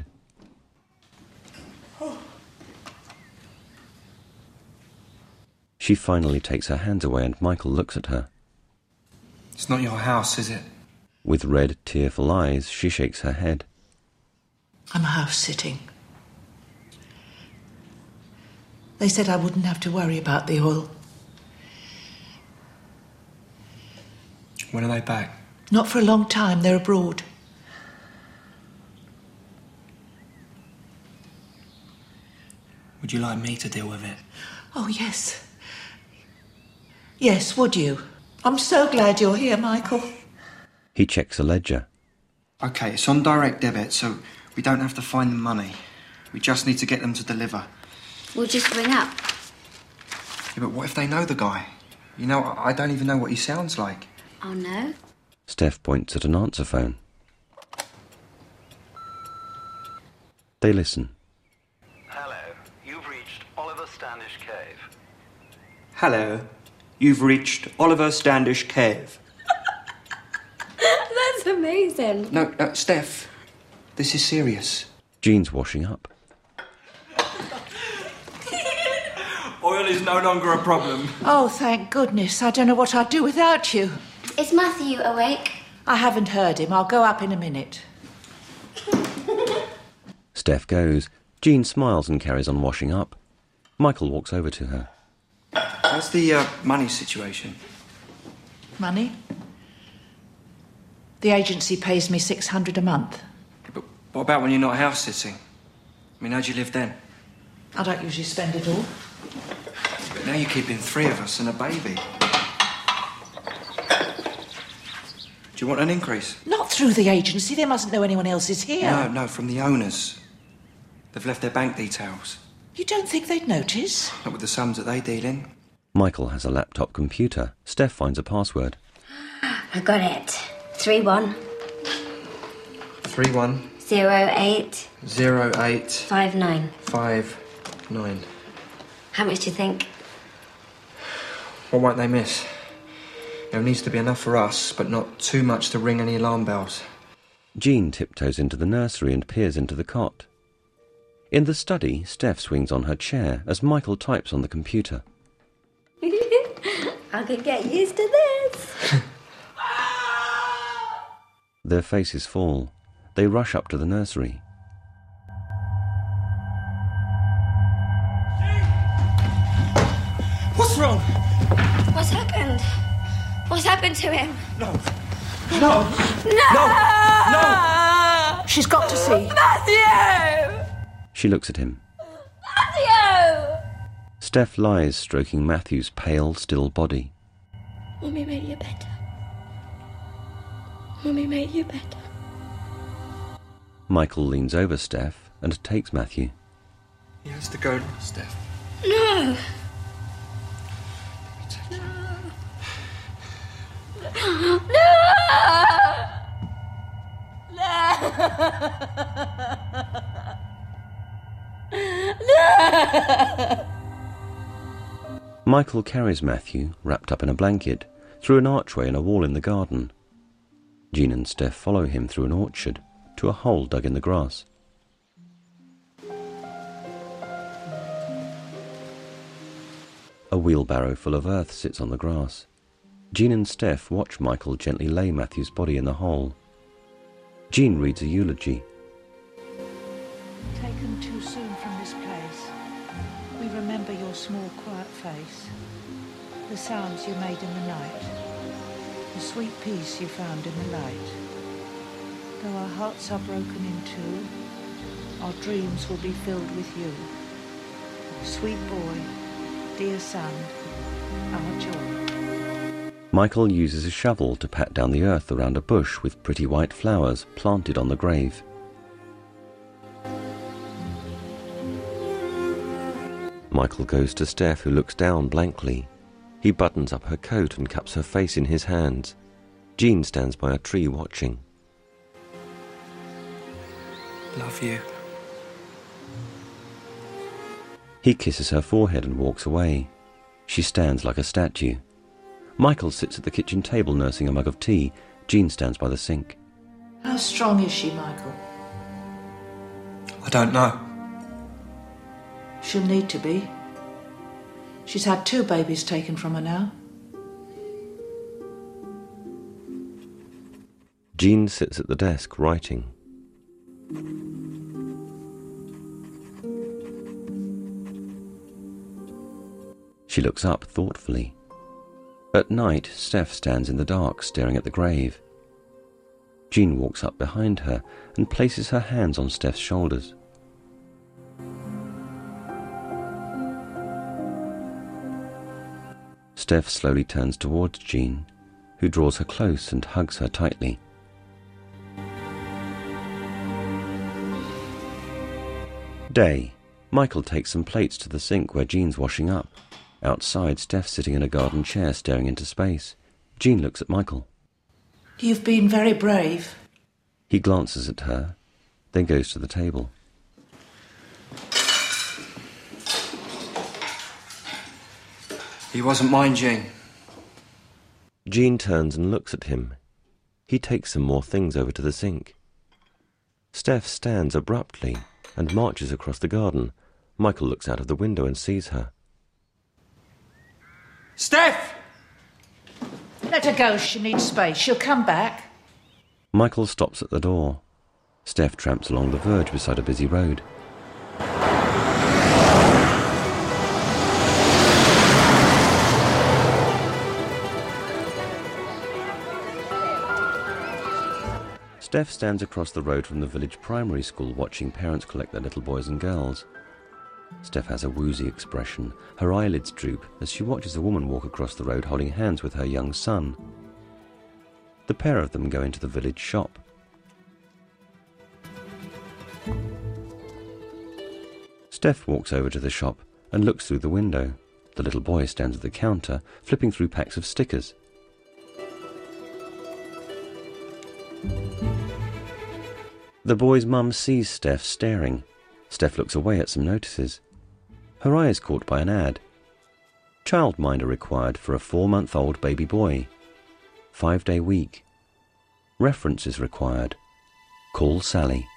She finally takes her hands away and Michael looks at her. It's It's not your house, is it? With red, tearful eyes, she shakes her head. I'm house-sitting. They said I wouldn't have to worry about the oil. When are they back? Not for a long time. They're abroad. Would you like me to deal with it? Oh, yes. Yes, would you? I'm so glad you're here, Michael. He checks a ledger. OK, it's on direct debit, so we don't have to find the money. We just need to get them to deliver. We'll just ring up. Yeah, but what if they know the guy? You know, I don't even know what he sounds like. Oh, no? Steph points at an answer phone. They listen. Hello, you've reached Oliver Standish Cave. Hello, you've reached Oliver Standish Cave. That's amazing. No, no, Steph, this is serious. Jean's washing up. Oil is no longer a problem. Oh, thank goodness. I don't know what I'd do without you. Is Matthew awake? I haven't heard him. I'll go up in a minute. Steph goes. Jean smiles and carries on washing up. Michael walks over to her. How's the uh, money situation? Money? The agency pays me six hundred a month. But what about when you're not house sitting? I mean, how do you live then? I don't usually spend it all. But now you're keeping three of us and a baby. Do you want an increase? Not through the agency. They mustn't know anyone else is here. No, no, from the owners. They've left their bank details. You don't think they'd notice? Not with the sums that they deal in. Michael has a laptop computer. Steph finds a password. I got it. Three one. Three one. Zero eight. Zero eight. Five nine. Five nine. How much do you think? What won't they miss? There needs to be enough for us, but not too much to ring any alarm bells. Jean tiptoes into the nursery and peers into the cot. In the study, Steph swings on her chair as Michael types on the computer. I could get used to this. Their faces fall. They rush up to the nursery. What's wrong? What's happened? What's happened to him? No. No. No. No. No. She's got to see. Matthew! She looks at him. Matthew! Steph lies stroking Matthew's pale, still body. Mummy made you better. Mummy made you better. Michael leans over Steph and takes Matthew. He has to go now, Steph. No. No! No! Michael carries Matthew, wrapped up in a blanket, through an archway in a wall in the garden. Jean and Steph follow him through an orchard to a hole dug in the grass. A wheelbarrow full of earth sits on the grass. Jean and Steph watch Michael gently lay Matthew's body in the hole. Jean reads a eulogy. Taken too soon from this place, we remember your small, quiet face, the sounds you made in the night, the sweet peace you found in the light. Though our hearts are broken in two, our dreams will be filled with you. Sweet boy, dear son, our joy. Michael uses a shovel to pat down the earth around a bush with pretty white flowers planted on the grave. Michael goes to Steph, who looks down blankly. He buttons up her coat and cups her face in his hands. Jean stands by a tree watching. Love you. He kisses her forehead and walks away. She stands like a statue. Michael sits at the kitchen table nursing a mug of tea. Jean stands by the sink. How strong is she, Michael? I don't know. She'll need to be. She's had two babies taken from her now. Jean sits at the desk, writing. She looks up thoughtfully. At night, Steph stands in the dark, staring at the grave. Jean walks up behind her and places her hands on Steph's shoulders. Steph slowly turns towards Jean, who draws her close and hugs her tightly. Day. Michael takes some plates to the sink where Jean's washing up. Outside, Steph's sitting in a garden chair staring into space. Jean looks at Michael. You've been very brave. He glances at her, then goes to the table. He wasn't mine, Jean. Jean turns and looks at him. He takes some more things over to the sink. Steph stands abruptly and marches across the garden. Michael looks out of the window and sees her. Steph! Let her go, she needs space. She'll come back. Michael stops at the door. Steph tramps along the verge beside a busy road. Steph stands across the road from the village primary school watching parents collect their little boys and girls. Steph has a woozy expression. Her eyelids droop as she watches a woman walk across the road holding hands with her young son. The pair of them go into the village shop. Steph walks over to the shop and looks through the window. The little boy stands at the counter, flipping through packs of stickers. The boy's mum sees Steph staring. Steph looks away at some notices. Her eye is caught by an ad. Childminder required for a four-month-old baby boy. Five-day week. References required. Call Sally.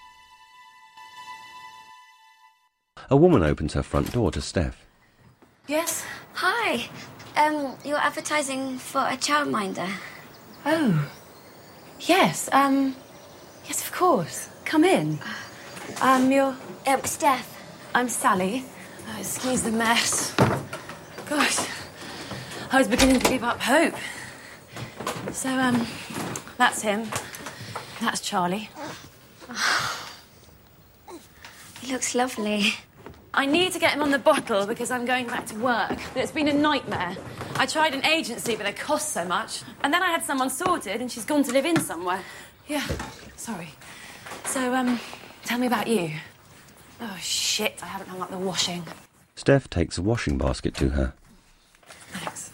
A woman opens her front door to Steph. Yes? Hi. Um, you're advertising for a childminder. Oh. Yes, um... Yes, of course. Come in. Um, you're... Um, Steph. I'm Sally. Oh, excuse the mess. Gosh. I was beginning to give up hope. So, um, that's him. That's Charlie. He looks lovely. I need to get him on the bottle because I'm going back to work. But it's been a nightmare. I tried an agency, but it cost so much. And then I had someone sorted, and she's gone to live in somewhere. Yeah, sorry. So, um, tell me about you. Oh, shit, I haven't hung up the washing. Steph takes a washing basket to her. Thanks.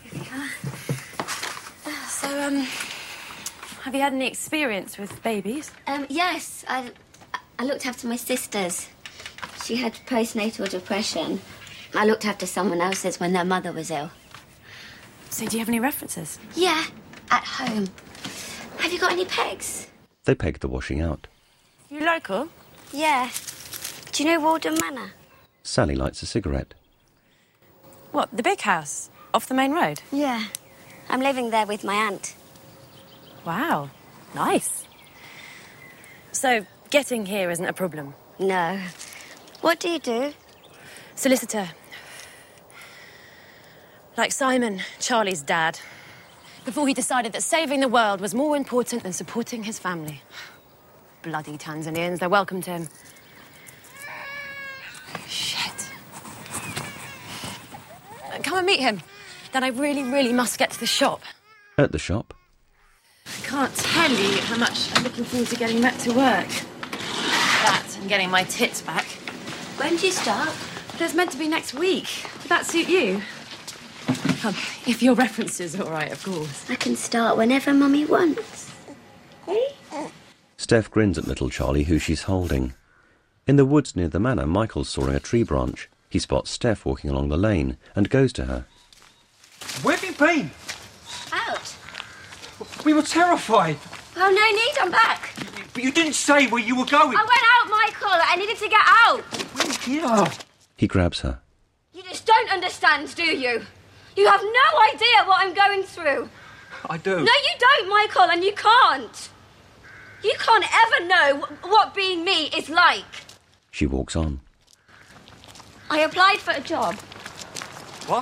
So, um, have you had any experience with babies? Um, yes, I, I looked after my sister's. She had postnatal depression. I looked after someone else's when their mother was ill. So do you have any references? Yeah, at home. Have you got any pegs? They peg the washing out. You local? Yeah. Do you know Walden Manor? Sally lights a cigarette. What, the big house? Off the main road? Yeah. I'm living there with my aunt. Wow. Nice. So, getting here isn't a problem? No. What do you do? Solicitor. Like Simon, Charlie's dad. Before he decided that saving the world was more important than supporting his family. Bloody Tanzanians, they're welcome to him. Shit. Come and meet him. Then I really, really must get to the shop. At the shop? I can't tell you how much I'm looking forward to getting back to work. That and getting my tits back. When do you start? But it's meant to be next week. Would that suit you? Um, if your references are all right, of course. I can start whenever Mummy wants. Hey? Steph grins at little Charlie, who she's holding. In the woods near the manor, Michael's sawing a tree branch. He spots Steph walking along the lane and goes to her. Where have you been? Out. We were terrified. Oh, no need, I'm back. But you didn't say where you were going. I went out, Michael. I needed to get out. Yeah. He grabs her. You just don't understand, do you? You have no idea what I'm going through. I do. No, you don't, Michael, and you can't. You can't ever know what being me is like. She walks on. I applied for a job. What?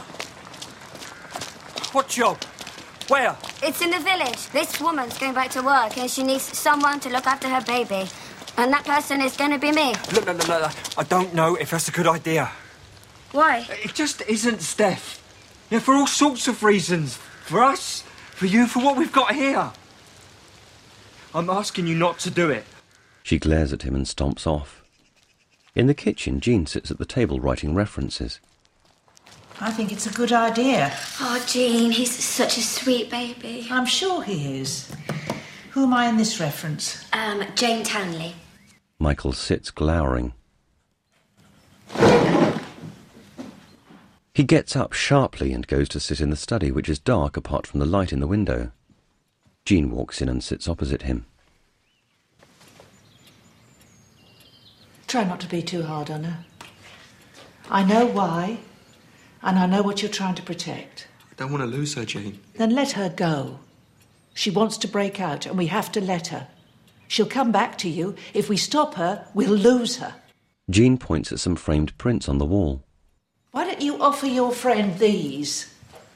What job? Where? It's in the village. This woman's going back to work and she needs someone to look after her baby. And that person is going to be me. Look, look, look, look, I don't know if that's a good idea. Why? It just isn't, Steph. Yeah, for all sorts of reasons. For us, for you, for what we've got here. I'm asking you not to do it. She glares at him and stomps off. In the kitchen, Jean sits at the table writing references. I think it's a good idea. Oh, Jean, he's such a sweet baby. I'm sure he is. Who am I in this reference? Um, Jane Townley. Michael sits glowering. He gets up sharply and goes to sit in the study, which is dark apart from the light in the window. Jean walks in and sits opposite him. Try not to be too hard on her. I know why, and I know what you're trying to protect. I don't want to lose her, Jane. Then let her go. She wants to break out, and we have to let her. She'll come back to you. If we stop her, we'll lose her. Jean points at some framed prints on the wall. Why don't you offer your friend these?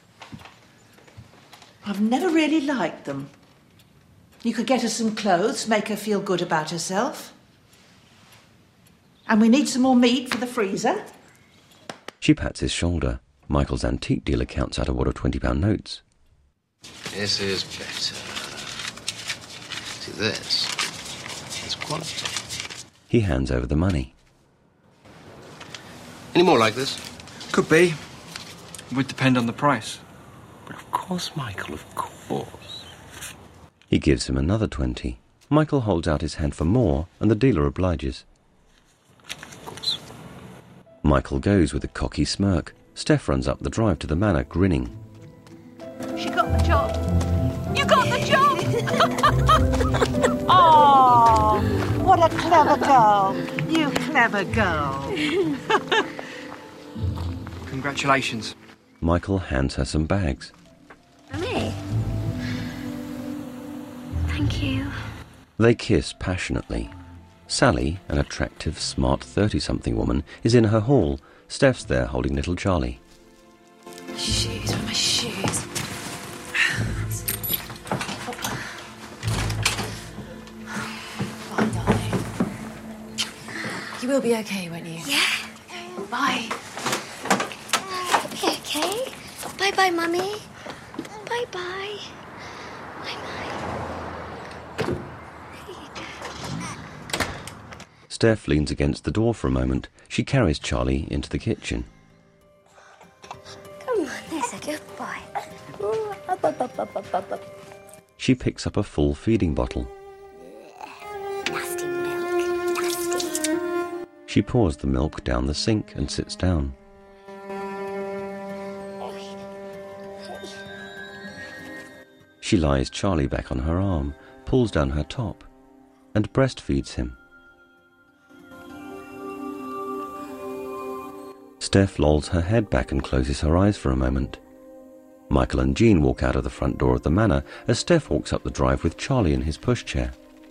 I've never really liked them. You could get her some clothes, make her feel good about herself. And we need some more meat for the freezer. She pats his shoulder. Michael's antique dealer counts out a wad of twenty-pound notes. This is better. See, this is quality. He hands over the money. Any more like this? Could be. Would depend on the price. But of course, Michael, of course. He gives him another twenty. Michael holds out his hand for more, and the dealer obliges. Of course. Michael goes with a cocky smirk. Steph runs up the drive to the manor, grinning. She got the job. You got the job! Oh, what a clever girl. You clever girl. Congratulations. Michael hands her some bags. For me? Thank you. They kiss passionately. Sally, an attractive, smart thirty-something woman, is in her hall. Steph's there holding little Charlie. Shoes, where are my shoes? Bye, darling. You will be okay, won't you? Yeah. Bye. It'll be okay. Bye-bye, Mummy. Bye-bye. Bye-bye. Steph leans against the door for a moment. She carries Charlie into the kitchen. Come on, there's a good boy. Ooh, up, up, up, up, up, up, up. She picks up a full feeding bottle. Nasty milk, nasty. She pours the milk down the sink and sits down. She lies Charlie back on her arm, pulls down her top, and breastfeeds him. Steph lolls her head back and closes her eyes for a moment. Michael and Jean walk out of the front door of the manor as Steph walks up the drive with Charlie in his pushchair.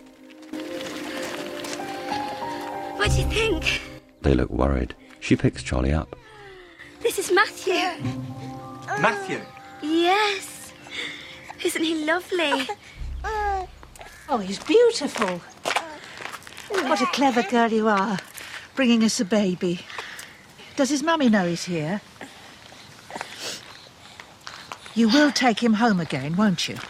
What do you think? They look worried. She picks Charlie up. This is Matthew. Matthew? Yes. Isn't he lovely? Oh, he's beautiful. What a clever girl you are, bringing us a baby. Does his mummy know he's here? You will take him home again, won't you?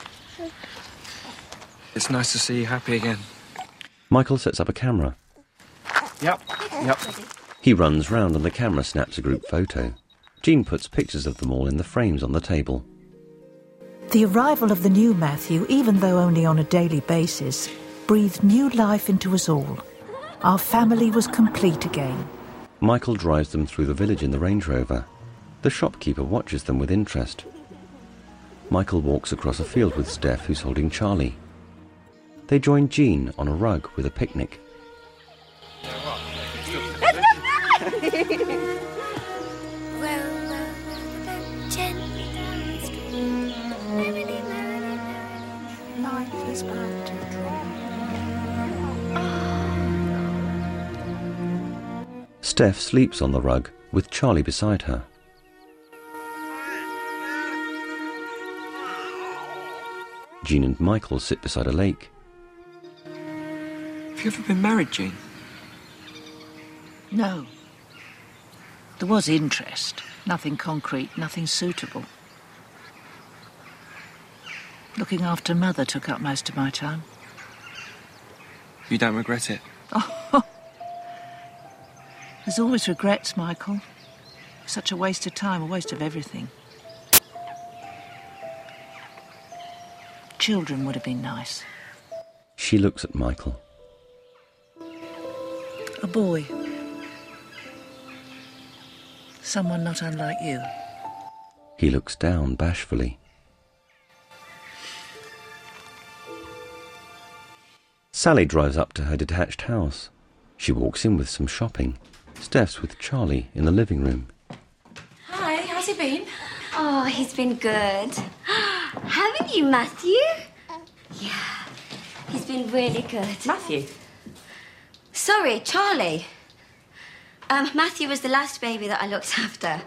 It's nice to see you happy again. Michael sets up a camera. Yep, yep. He runs round and the camera snaps a group photo. Jean puts pictures of them all in the frames on the table. The arrival of the new Matthew, even though only on a daily basis, breathed new life into us all. Our family was complete again. Michael drives them through the village in the Range Rover. The shopkeeper watches them with interest. Michael walks across a field with Steph, who's holding Charlie. They join Jean on a rug with a picnic. Life is but a dream. Steph sleeps on the rug with Charlie beside her. Jean and Michael sit beside a lake. Have you ever been married, Jean? No. There was interest. Nothing concrete, nothing suitable. Looking after Mother took up most of my time. You don't regret it? Oh, there's always regrets, Michael. Such a waste of time, a waste of everything. Children would have been nice. She looks at Michael. A boy. Someone not unlike you. He looks down bashfully. Sally drives up to her detached house. She walks in with some shopping. Steph's with Charlie in the living room. Hi, how's he been? Oh, he's been good. Haven't you, Matthew? Yeah, he's been really good. Matthew? Sorry, Charlie. Um, Matthew was the last baby that I looked after.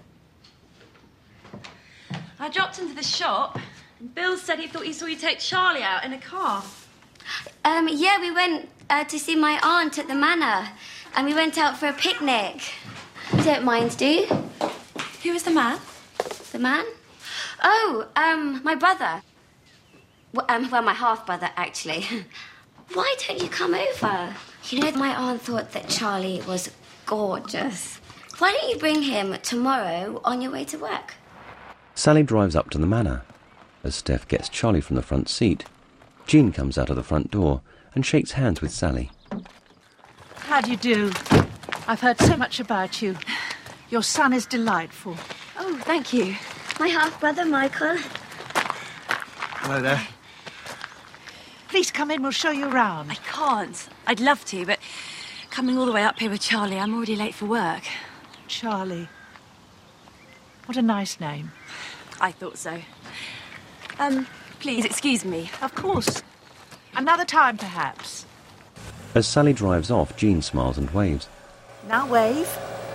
I dropped into the shop and Bill said he thought he saw you take Charlie out in a car. Um, yeah, we went uh, to see my aunt at the manor, and we went out for a picnic. You don't mind, do you? Who was the man? The man? Oh, um, my brother. Well, um, well, my half-brother, actually. Why don't you come over? You know, my aunt thought that Charlie was gorgeous. Why don't you bring him tomorrow on your way to work? Sally drives up to the manor. As Steph gets Charlie from the front seat, Jean comes out of the front door and shakes hands with Sally. How do you do? I've heard so much about you. Your son is delightful. Oh, thank you. My half-brother, Michael. Hello there. Please come in, we'll show you around. I can't. I'd love to, but coming all the way up here with Charlie, I'm already late for work. Charlie. What a nice name. I thought so. Um, please excuse me. Of course. Another time, perhaps. As Sally drives off, Jean smiles and waves. Now wave.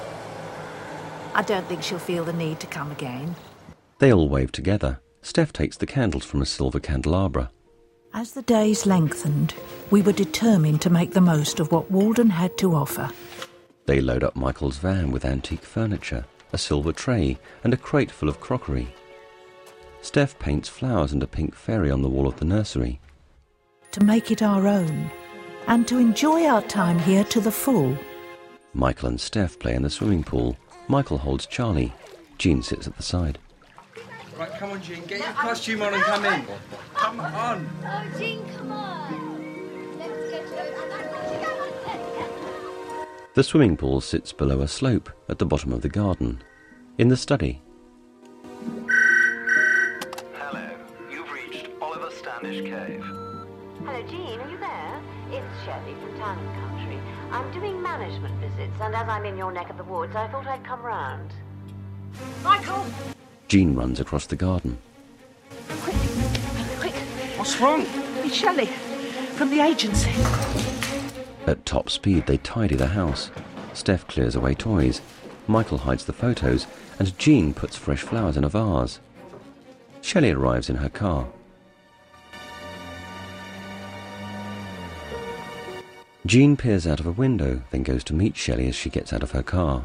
I don't think she'll feel the need to come again. They all wave together. Steph takes the candles from a silver candelabra. As the days lengthened, we were determined to make the most of what Walden had to offer. They load up Michael's van with antique furniture, a silver tray and a crate full of crockery. Steph paints flowers and a pink fairy on the wall of the nursery. To make it our own, and to enjoy our time here to the full. Michael and Steph play in the swimming pool. Michael holds Charlie. Jean sits at the side. Right, come on, Jean, get your costume on and come in. Come on. Oh, Jean, come on. Let's get to The swimming pool sits below a slope at the bottom of the garden. In the study. Hello, you've reached Oliver Standish Cave. Hello, Jean, are you there? It's Shelley from Town and Country. I'm doing management visits, and as I'm in your neck of the woods, I thought I'd come round. Michael! Jean runs across the garden. Quick, quick. What's wrong? It's Shelley, from the agency. At top speed, they tidy the house. Steph clears away toys. Michael hides the photos, and Jean puts fresh flowers in a vase. Shelley arrives in her car. Jean peers out of a window, then goes to meet Shelley as she gets out of her car.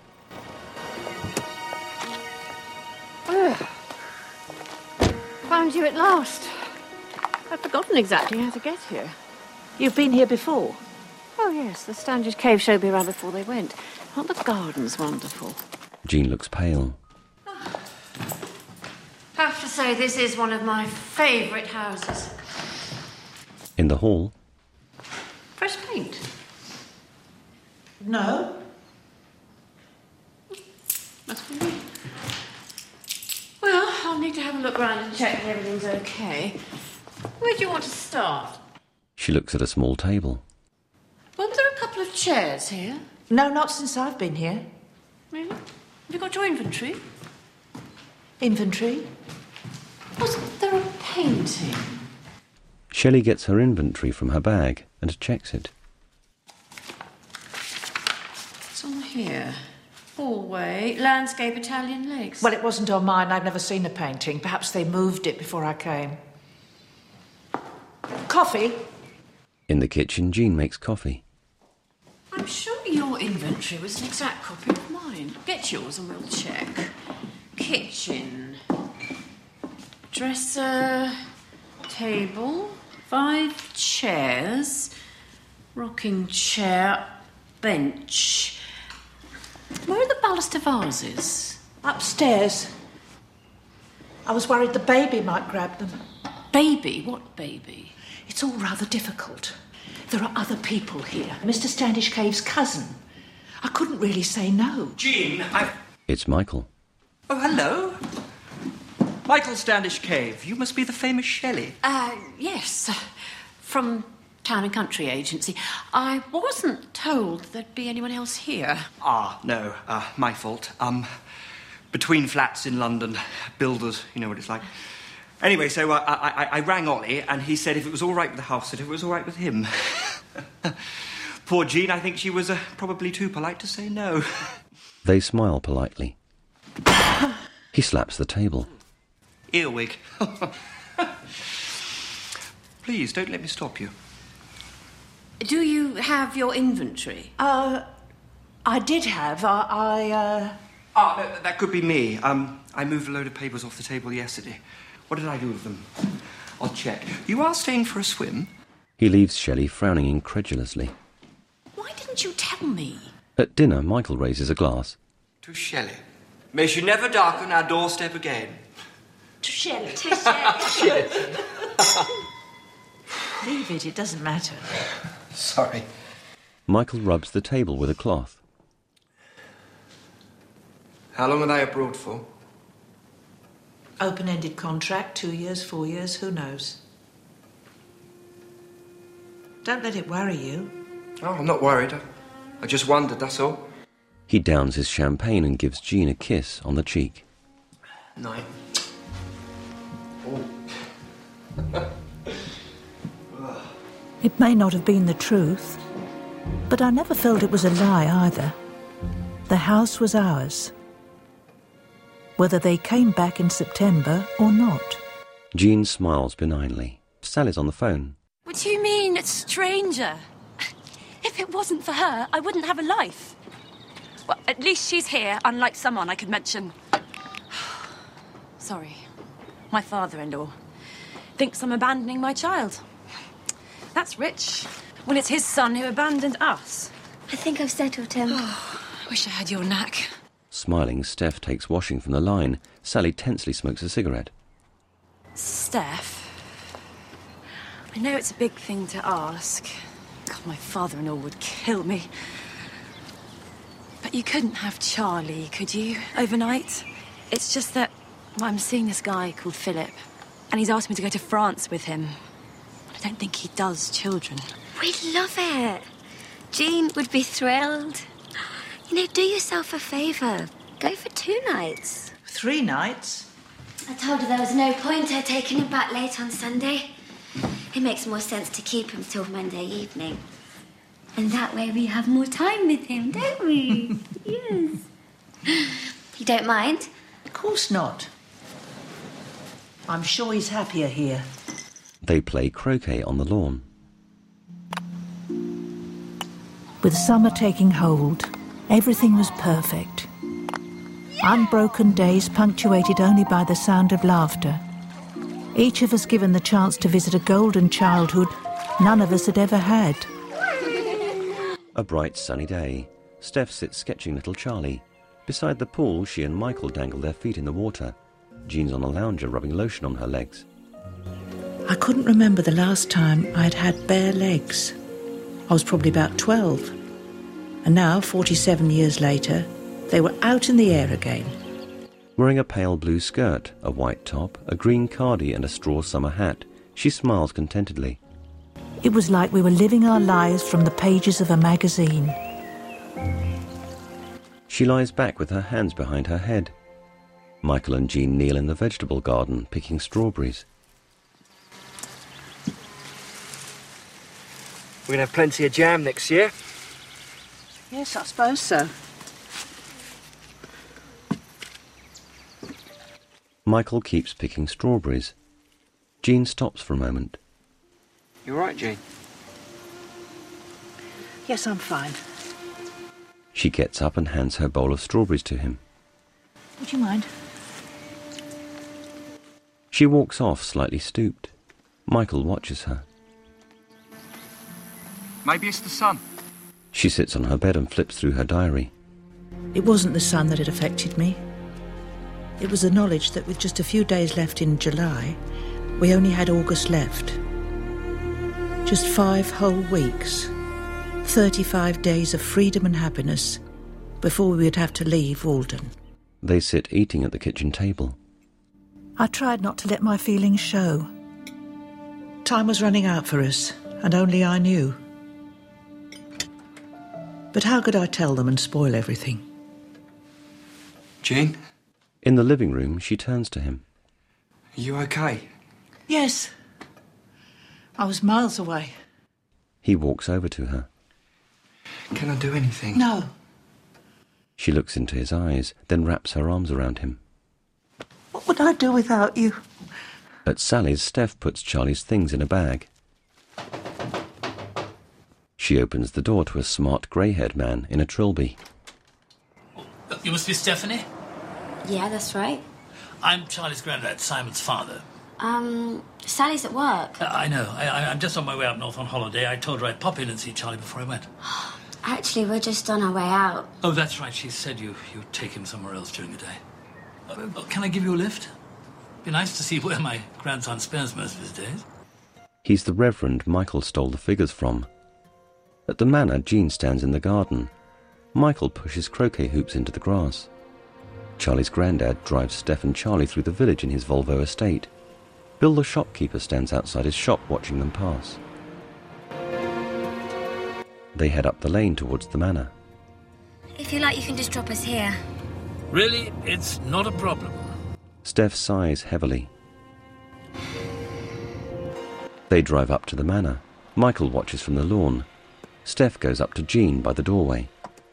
Found you at last. I'd forgotten exactly how to get here. You've been here before? Oh, yes, the Standish Cave showed me around before they went. Aren't the gardens wonderful? Jean looks pale. Have to say, this is one of my favourite houses. In the hall, Fresh paint? No. Must be me. Well, I'll need to have a look round and check that everything's okay. Where do you want to start? she looks at a small table. Weren't there a couple of chairs here? No, not since I've been here. Really? Have you got your inventory? Inventory? Wasn't there a painting? Shelley gets her inventory from her bag and checks it. It's on here? Hallway, landscape, Italian lakes. Well, it wasn't on mine. I've never seen a painting. Perhaps they moved it before I came. Coffee? In the kitchen, Jean makes coffee. I'm sure your inventory was an exact copy of mine. Get yours and we'll check. Kitchen. Dresser. Table. Five chairs. Rocking chair. Bench. Where are the baluster vases? Upstairs. I was worried the baby might grab them. Baby? What baby? It's all rather difficult. There are other people here. Mister Standish Cave's cousin. I couldn't really say no. Jean, I... It's Michael. Oh, hello. Michael Standish Cave. You must be the famous Shelley. Uh, yes. From Town and Country Agency. I wasn't told there'd be anyone else here. Ah, no. Uh, my fault. Um, between flats in London, builders, you know what it's like. Anyway, so uh, I, I, I rang Ollie, and he said if it was all right with the house, that if it was all right with him. Poor Jean, I think she was uh, probably too polite to say no. They smile politely. He slaps the table. Earwig. Please, don't let me stop you. Do you have your inventory? Uh, I did have. I... I uh... Ah, no, that could be me. Um, I moved a load of papers off the table yesterday. What did I do with them? I'll check. You are staying for a swim? He leaves Shelley frowning incredulously. Why didn't you tell me? At dinner, Michael raises a glass. To Shelley. May she never darken our doorstep again. To Shelley. To Shelley. Leave it, it doesn't matter. Sorry. Michael rubs the table with a cloth. How long are they abroad for? Open-ended contract, two years, four years, who knows? Don't let it worry you. Oh, I'm not worried. I, I just wondered, that's all. He downs his champagne and gives Jean a kiss on the cheek. Night. Oh. It may not have been the truth, but I never felt it was a lie either. The house was ours, whether they came back in September or not. Jean smiles benignly. Sally's on the phone. What do you mean, stranger? If it wasn't for her, I wouldn't have a life. Well, at least she's here, unlike someone I could mention. Sorry. My father-in-law thinks I'm abandoning my child. That's rich, when it's his son who abandoned us. I think I've settled him. Oh, I wish I had your knack. Smiling, Steph takes washing from the line. Sally tensely smokes a cigarette. Steph, I know it's a big thing to ask. God, my father-in-law would kill me. But you couldn't have Charlie, could you, overnight? It's just that well, I'm seeing this guy called Philip, and he's asked me to go to France with him. I don't think he does children. We'd love it. Jean would be thrilled. You know, do yourself a favour. Go for two nights. Three nights? I told her there was no point her taking him back late on Sunday. It makes more sense to keep him till Monday evening. And that way we have more time with him, don't we? Yes. You don't mind? Of course not. I'm sure he's happier here. They play croquet on the lawn. With summer taking hold, everything was perfect. Unbroken days punctuated only by the sound of laughter. Each of us given the chance to visit a golden childhood none of us had ever had. A bright sunny day. Steph sits sketching little Charlie. Beside the pool, she and Michael dangle their feet in the water. Jean's on a lounger rubbing lotion on her legs. I couldn't remember the last time I'd had bare legs. I was probably about twelve. And now, forty-seven years later, they were out in the air again. Wearing a pale blue skirt, a white top, a green cardie and a straw summer hat, she smiles contentedly. It was like we were living our lives from the pages of a magazine. She lies back with her hands behind her head. Michael and Jean kneel in the vegetable garden, picking strawberries. We're going to have plenty of jam next year. Yes, I suppose so. Michael keeps picking strawberries. Jean stops for a moment. You all right, Jean? Yes, I'm fine. She gets up and hands her bowl of strawberries to him. Would you mind? She walks off, slightly stooped. Michael watches her. Maybe it's the sun. She sits on her bed and flips through her diary. It wasn't the sun that had affected me. It was the knowledge that with just a few days left in July, we only had August left. Just five whole weeks. thirty-five days of freedom and happiness before we would have to leave Walden. They sit eating at the kitchen table. I tried not to let my feelings show. Time was running out for us, and only I knew. But how could I tell them and spoil everything? Jean? In the living room, she turns to him. Are you okay? Yes. I was miles away. He walks over to her. Can I do anything? No. She looks into his eyes, then wraps her arms around him. What would I do without you? At Sally's, Steph puts Charlie's things in a bag. She opens the door to a smart grey-haired man in a trilby. You must be Stephanie? Yeah, that's right. I'm Charlie's granddad, Simon's father. Um, Sally's at work. Uh, I know. I, I, I'm just on my way up north on holiday. I told her I'd pop in and see Charlie before I went. Actually, we're just on our way out. Oh, that's right. She said you, you'd take him somewhere else during the day. Uh, uh, can I give you a lift? Be nice to see where my grandson spends most of his days. He's the Reverend Michael stole the figures from. At the manor, Jean stands in the garden. Michael pushes croquet hoops into the grass. Charlie's granddad drives Steph and Charlie through the village in his Volvo estate. Bill the shopkeeper stands outside his shop watching them pass. They head up the lane towards the manor. If you like, you can just drop us here. Really, it's not a problem. Steph sighs heavily. They drive up to the manor. Michael watches from the lawn. Steph goes up to Jean by the doorway.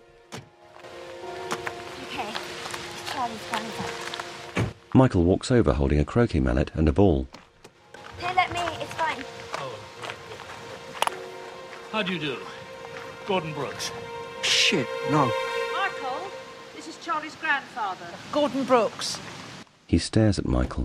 Okay. Charlie's coming back. Michael walks over holding a croquet mallet and a ball. Here, let me. It's fine. Oh. How do you do? Gordon Brooks. Shit, no. Michael, this is Charlie's grandfather, Gordon Brooks. He stares at Michael.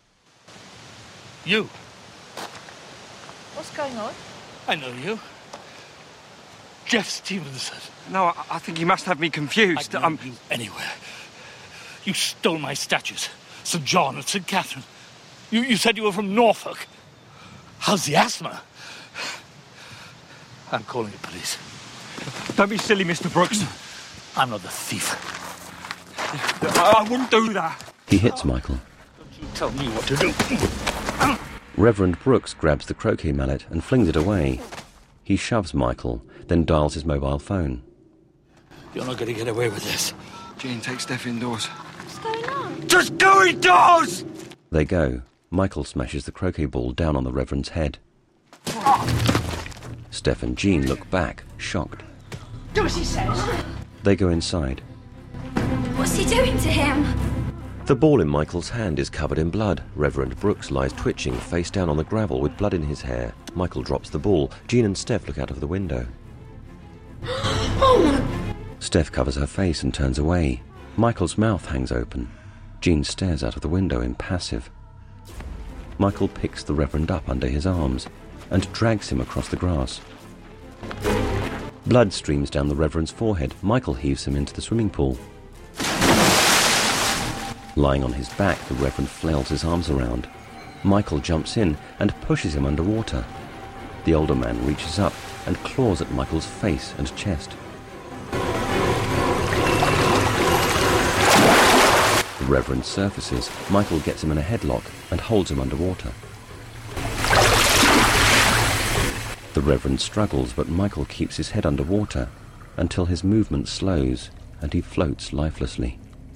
You. What's going on? I know you. Jeff Stevenson. No, I, I think you must have me confused. I'd know you anywhere. You stole my statues. Saint John and Saint Catherine. You, you said you were from Norfolk. How's the asthma? I'm calling the police. Don't be silly, Mister Brooks. I'm not the thief. I, I wouldn't do that. He hits Michael. Don't you tell me what to do. Reverend Brooks grabs the croquet mallet and flings it away. He shoves Michael, then dials his mobile phone. You're not going to get away with this. Jean, take Steph indoors. What's going on? Just go indoors! They go. Michael smashes the croquet ball down on the Reverend's head. Steph and Jean look back, shocked. Do as he says. They go inside. What's he doing to him? The ball in Michael's hand is covered in blood. Reverend Brooks lies twitching, face down on the gravel with blood in his hair. Michael drops the ball. Jean and Steph look out of the window. Oh, Steph covers her face and turns away. Michael's mouth hangs open. Jean stares out of the window, impassive. Michael picks the Reverend up under his arms and drags him across the grass. Blood streams down the Reverend's forehead. Michael heaves him into the swimming pool. Lying on his back, the Reverend flails his arms around. Michael jumps in and pushes him underwater. The older man reaches up and claws at Michael's face and chest. The Reverend surfaces. Michael gets him in a headlock and holds him underwater. The Reverend struggles, but Michael keeps his head underwater until his movement slows and he floats lifelessly.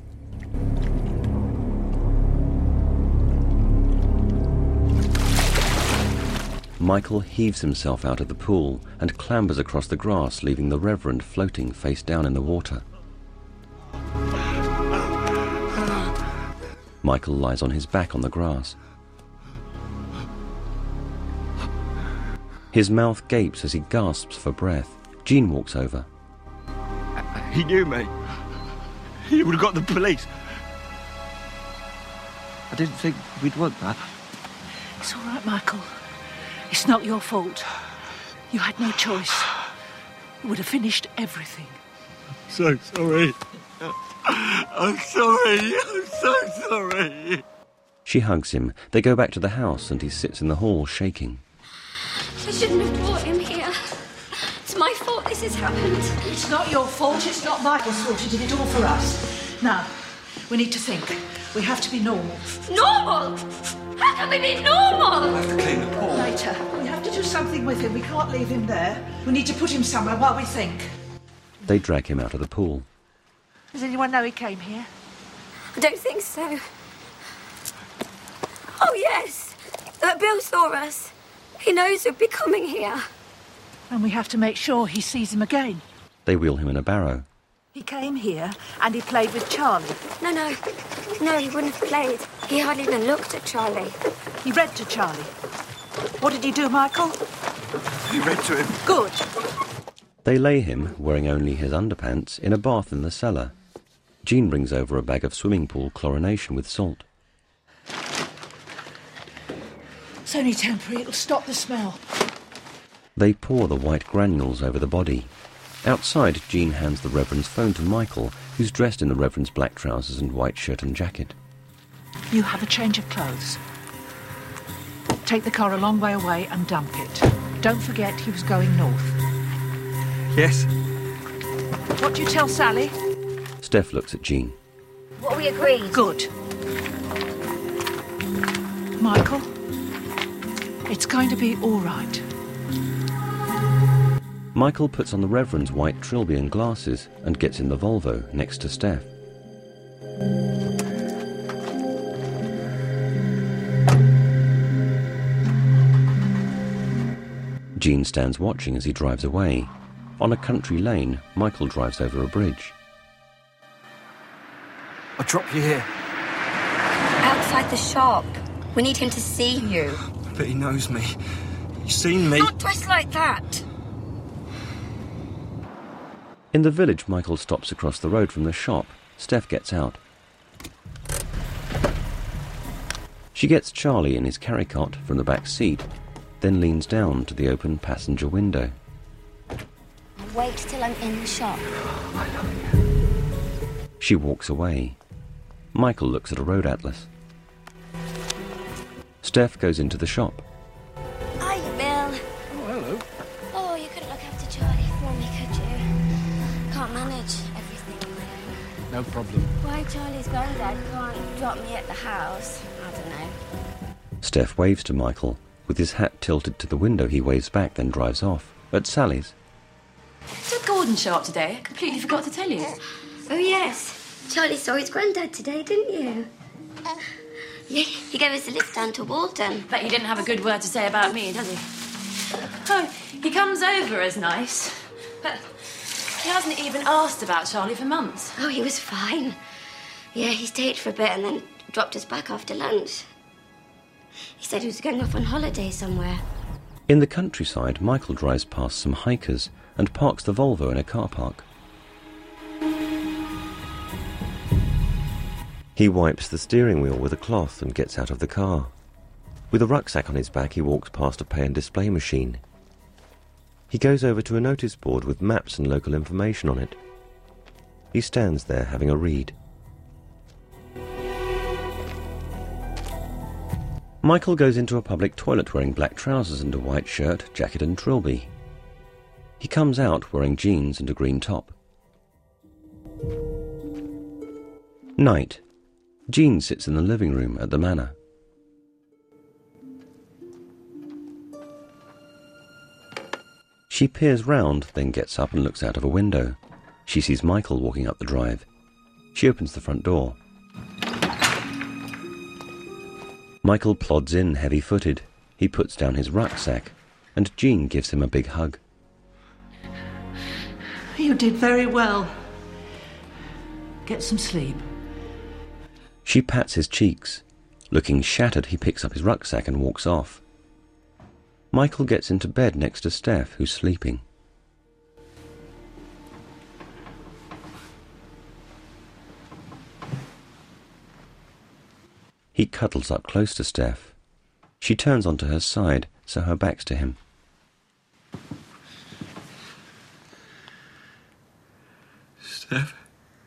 Michael heaves himself out of the pool and clambers across the grass, leaving the Reverend floating face down in the water. Michael lies on his back on the grass. His mouth gapes as he gasps for breath. Jean walks over. He knew me. He would have got the police. I didn't think we'd want that. It's all right, Michael. It's not your fault. You had no choice. You would have finished everything. So sorry. I'm sorry. I'm so sorry. She hugs him. They go back to the house and he sits in the hall shaking. I shouldn't have brought him here. It's my fault this has happened. It's not your fault. It's not Michael's fault. He did it all for us. Now, we need to think. We have to be normal. Normal? How can we be normal? I have to clean the pool. Later. We have to do something with him. We can't leave him there. We need to put him somewhere while we think. They drag him out of the pool. Does anyone know he came here? I don't think so. Oh, yes. Uh, Bill saw us. He knows we'll be coming here. And we have to make sure he sees him again. They wheel him in a barrow. He came here and he played with Charlie. No, no. No, he wouldn't have played. He hardly even looked at Charlie. He read to Charlie. What did he do, Michael? He read to him. Good. They lay him, wearing only his underpants, in a bath in the cellar. Jean brings over a bag of swimming pool chlorination with salt. It's only temporary. It'll stop the smell. They pour the white granules over the body. Outside, Jean hands the Reverend's phone to Michael, who's dressed in the Reverend's black trousers and white shirt and jacket. You have a change of clothes. Take the car a long way away and dump it. Don't forget he was going north. Yes. What do you tell Sally? Steph looks at Jean. What we agreed. Good. Michael, it's going to be all right. Michael puts on the Reverend's white trilby and glasses and gets in the Volvo next to Steph. Jean stands watching as he drives away. On a country lane, Michael drives over a bridge. I'll drop you here. Outside the shop. We need him to see you. But he knows me. He's seen me. Not dressed like that. In the village, Michael stops across the road from the shop. Steph gets out. She gets Charlie in his carry cot from the back seat, then leans down to the open passenger window. Wait till I'm in the shop. She walks away. Michael looks at a road atlas. Steph goes into the shop. Hiya, Bill. Oh, hello. Oh, you couldn't look after Charlie for me, could you? Can't manage everything on my own. No problem. Why Charlie's granddad can't drop me at the house, I don't know. Steph waves to Michael. With his hat tilted to the window, he waves back, then drives off. At Sally's. Did Gordon show up today? I completely forgot to tell you. Oh, yes. Charlie saw his granddad today, didn't you? Yeah, he gave us a lift down to Walton. Bet he didn't have a good word to say about me, does he? Oh, he comes over as nice, but he hasn't even asked about Charlie for months. Oh, he was fine. Yeah, he stayed for a bit and then dropped us back after lunch. He said he was going off on holiday somewhere. In the countryside, Michael drives past some hikers and parks the Volvo in a car park. He wipes the steering wheel with a cloth and gets out of the car. With a rucksack on his back, he walks past a pay and display machine. He goes over to a notice board with maps and local information on it. He stands there having a read. Michael goes into a public toilet wearing black trousers and a white shirt, jacket and trilby. He comes out wearing jeans and a green top. Night. Jean sits in the living room at the manor. She peers round, then gets up and looks out of a window. She sees Michael walking up the drive. She opens the front door. Michael plods in heavy-footed. He puts down his rucksack, and Jean gives him a big hug. You did very well. Get some sleep. She pats his cheeks. Looking shattered, he picks up his rucksack and walks off. Michael gets into bed next to Steph, who's sleeping. He cuddles up close to Steph. She turns onto her side, so her back's to him. Steph?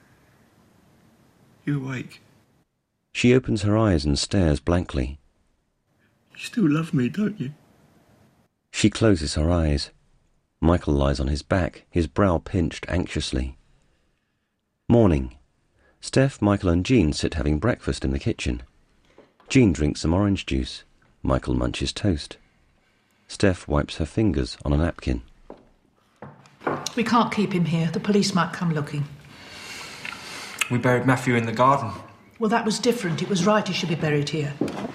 You awake? She opens her eyes and stares blankly. You still love me, don't you? She closes her eyes. Michael lies on his back, his brow pinched anxiously. Morning. Steph, Michael and Jean sit having breakfast in the kitchen. Jean drinks some orange juice. Michael munches toast. Steph wipes her fingers on a napkin. We can't keep him here. The police might come looking. We buried Matthew in the garden. Well, that was different. It was right he should be buried here.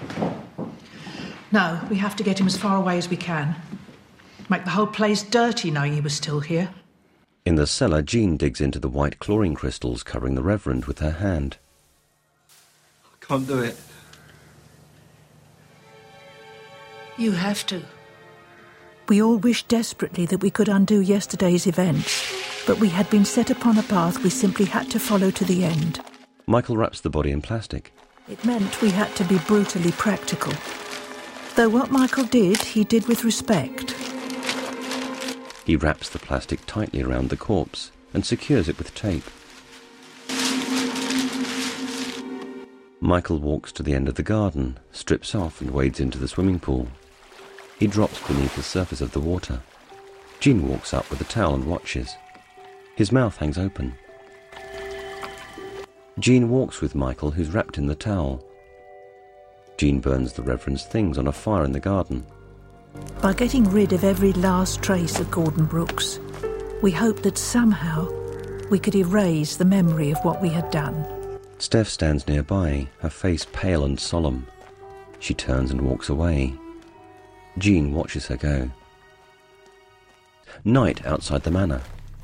No, we have to get him as far away as we can. Make the whole place dirty knowing he was still here. In the cellar, Jean digs into the white chlorine crystals covering the Reverend with her hand. I can't do it. You have to. We all wished desperately that we could undo yesterday's events, but we had been set upon a path we simply had to follow to the end. Michael wraps the body in plastic. It meant we had to be brutally practical. Though what Michael did, he did with respect. He wraps the plastic tightly around the corpse and secures it with tape. Michael walks to the end of the garden, strips off and wades into the swimming pool. He drops beneath the surface of the water. Jean walks up with a towel and watches. His mouth hangs open. Jean walks with Michael, who's wrapped in the towel. Jean burns the Reverend's things on a fire in the garden. By getting rid of every last trace of Gordon Brooks, we hoped that somehow we could erase the memory of what we had done. Steph stands nearby, her face pale and solemn. She turns and walks away. Jean watches her go. Night outside the manor.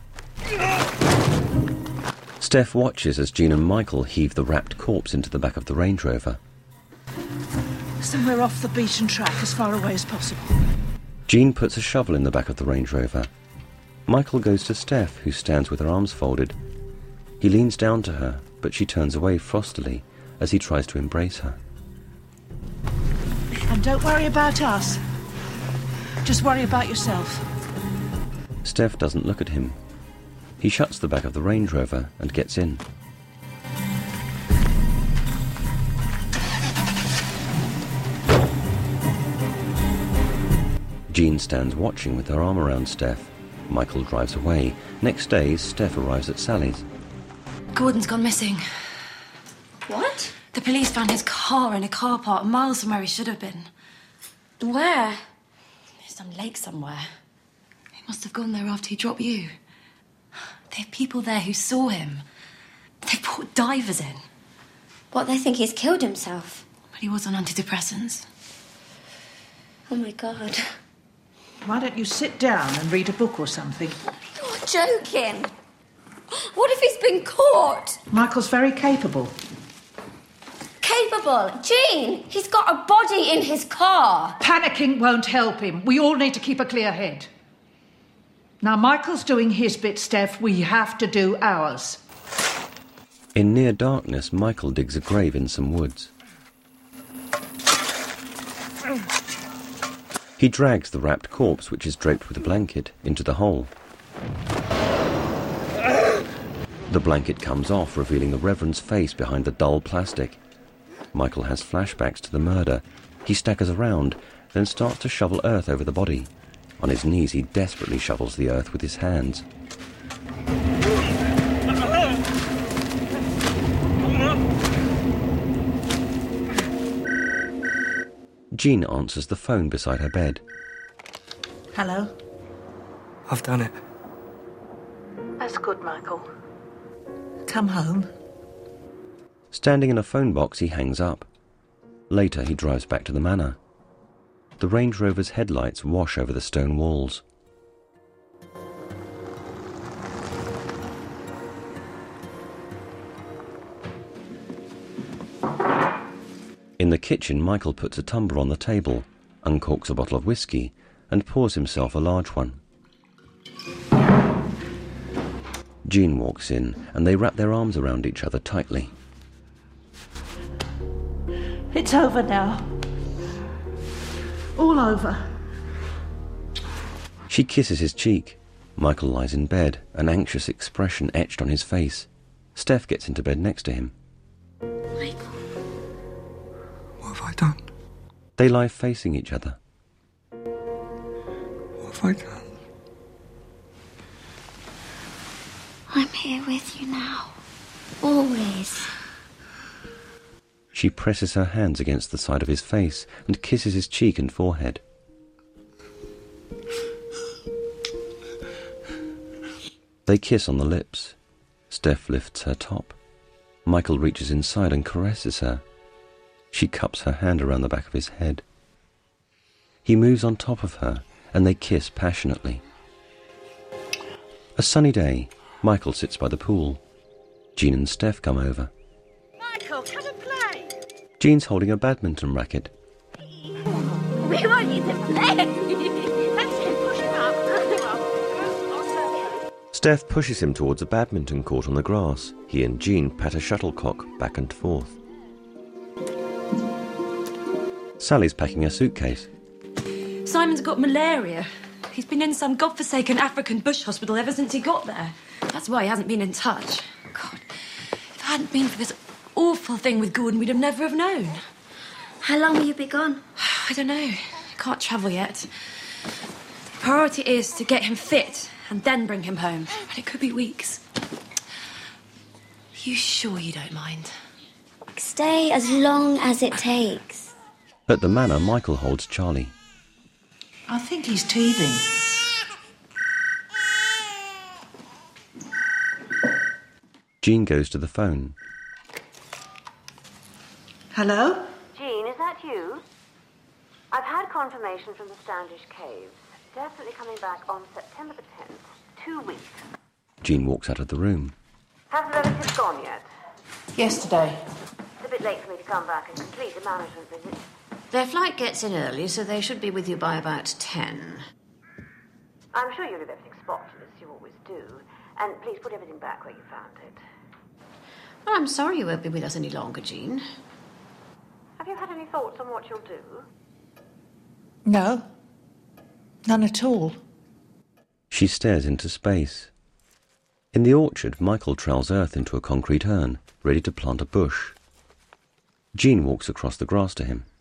Steph watches as Jean and Michael heave the wrapped corpse into the back of the Range Rover. Somewhere off the beaten track, as far away as possible. Jean puts a shovel in the back of the Range Rover. Michael goes to Steph, who stands with her arms folded. He leans down to her, but she turns away frostily as he tries to embrace her. And don't worry about us. Just worry about yourself. Steph doesn't look at him. He shuts the back of the Range Rover and gets in. Jean stands watching with her arm around Steph. Michael drives away. Next day, Steph arrives at Sally's. Gordon's gone missing. What? The police found his car in a car park miles from where he should have been. Where? Some lake somewhere. He must have gone there after he dropped you. There are people there who saw him. They brought divers in. What, they think he's killed himself? But he was on antidepressants. Oh, my God. Why don't you sit down and read a book or something? You're joking. What if he's been caught? Michael's very capable. Capable? Jean, he's got a body in his car. Panicking won't help him. We all need to keep a clear head. Now, Michael's doing his bit, Steph. We have to do ours. In near darkness, Michael digs a grave in some woods. He drags the wrapped corpse, which is draped with a blanket, into the hole. The blanket comes off, revealing the Reverend's face behind the dull plastic. Michael has flashbacks to the murder. He staggers around, then starts to shovel earth over the body. On his knees, he desperately shovels the earth with his hands. Jean answers the phone beside her bed. Hello? I've done it. That's good, Michael. Come home. Standing in a phone box, he hangs up. Later, he drives back to the manor. The Range Rover's headlights wash over the stone walls. In the kitchen, Michael puts a tumbler on the table, uncorks a bottle of whiskey, and pours himself a large one. Jean walks in, and they wrap their arms around each other tightly. It's over now. All over. She kisses his cheek. Michael lies in bed, an anxious expression etched on his face. Steph gets into bed next to him. Michael. What have I done? They lie facing each other. What have I done? I'm here with you now. Always. She presses her hands against the side of his face and kisses his cheek and forehead. They kiss on the lips. Steph lifts her top. Michael reaches inside and caresses her. She cups her hand around the back of his head. He moves on top of her, and they kiss passionately. A sunny day, Michael sits by the pool. Jean and Steph come over. Michael, come and play. Jean's holding a badminton racket. We want you to play. That's it, push him up. Steph pushes him towards a badminton court on the grass. He and Jean pat a shuttlecock back and forth. Sally's packing a suitcase. Simon's got malaria. He's been in some godforsaken African bush hospital ever since he got there. That's why he hasn't been in touch. God, if it hadn't been for this awful thing with Gordon, we'd have never have known. How long will you be gone? I don't know. Can't travel yet. The priority is to get him fit and then bring him home. But it could be weeks. You sure you don't mind? Stay as long as it takes. At the manor, Michael holds Charlie. I think he's teething. Jean goes to the phone. Hello? Jean, is that you? I've had confirmation from the Standish Caves. Definitely coming back on September the tenth. Two weeks. Jean walks out of the room. Have the relatives gone yet? Yesterday. It's a bit late for me to come back and complete the management visit. Their flight gets in early, so they should be with you by about ten. I'm sure you'll leave everything spotless, you always do. And please put everything back where you found it. Well, I'm sorry you won't be with us any longer, Jean. Have you had any thoughts on what you'll do? No. None at all. She stares into space. In the orchard, Michael trowels earth into a concrete urn, ready to plant a bush. Jean walks across the grass to him.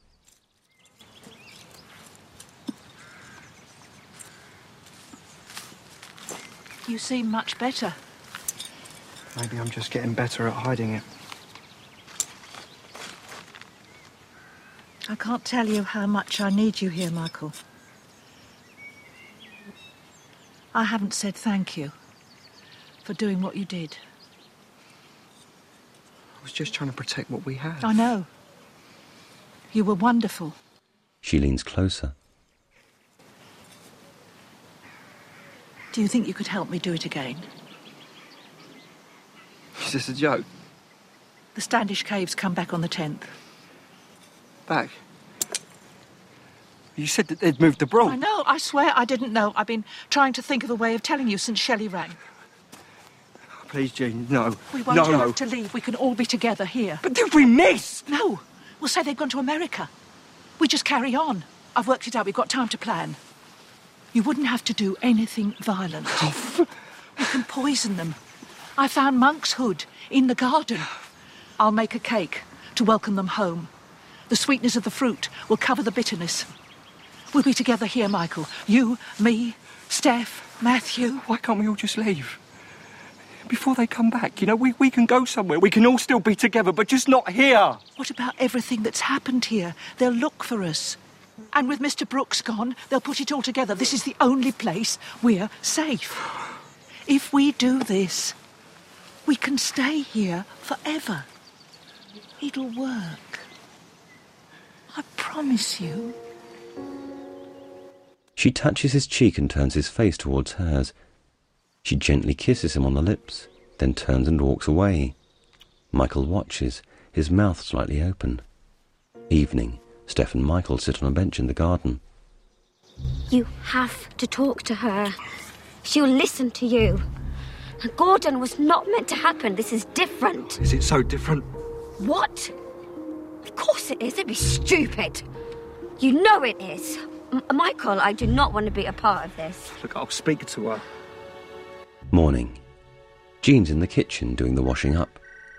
You seem much better. Maybe I'm just getting better at hiding it. I can't tell you how much I need you here, Michael. I haven't said thank you for doing what you did. I was just trying to protect what we had. I know. You were wonderful. She leans closer. Do you think you could help me do it again? Is this a joke? The Standish Caves come back on the tenth. Back? You said that they'd moved abroad. I know, I swear I didn't know. I've been trying to think of a way of telling you since Shelley rang. Please, Jean, no. We won't no, have no. to leave. We can all be together here. But then we miss! No. We'll say they've gone to America. We just carry on. I've worked it out. We've got time to plan. You wouldn't have to do anything violent. Oh, we can poison them. I found monk's hood in the garden. I'll make a cake to welcome them home. The sweetness of the fruit will cover the bitterness. We'll be together here, Michael. You, me, Steph, Matthew. Why can't we all just leave? Before they come back, you know, we, we can go somewhere. We can all still be together, but just not here. What about everything that's happened here? They'll look for us. And with Mister Brooks gone, they'll put it all together. This is the only place we're safe. If we do this, we can stay here forever. It'll work. I promise you. She touches his cheek and turns his face towards hers. She gently kisses him on the lips, then turns and walks away. Michael watches, his mouth slightly open. Evening, Steph and Michael sit on a bench in the garden. You have to talk to her. She'll listen to you. Gordon was not meant to happen. This is different. Is it so different? What? Of course it is. It'd be stupid. You know it is. M- Michael, I do not want to be a part of this. Look, I'll speak to her. Morning. Jean's in the kitchen doing the washing up.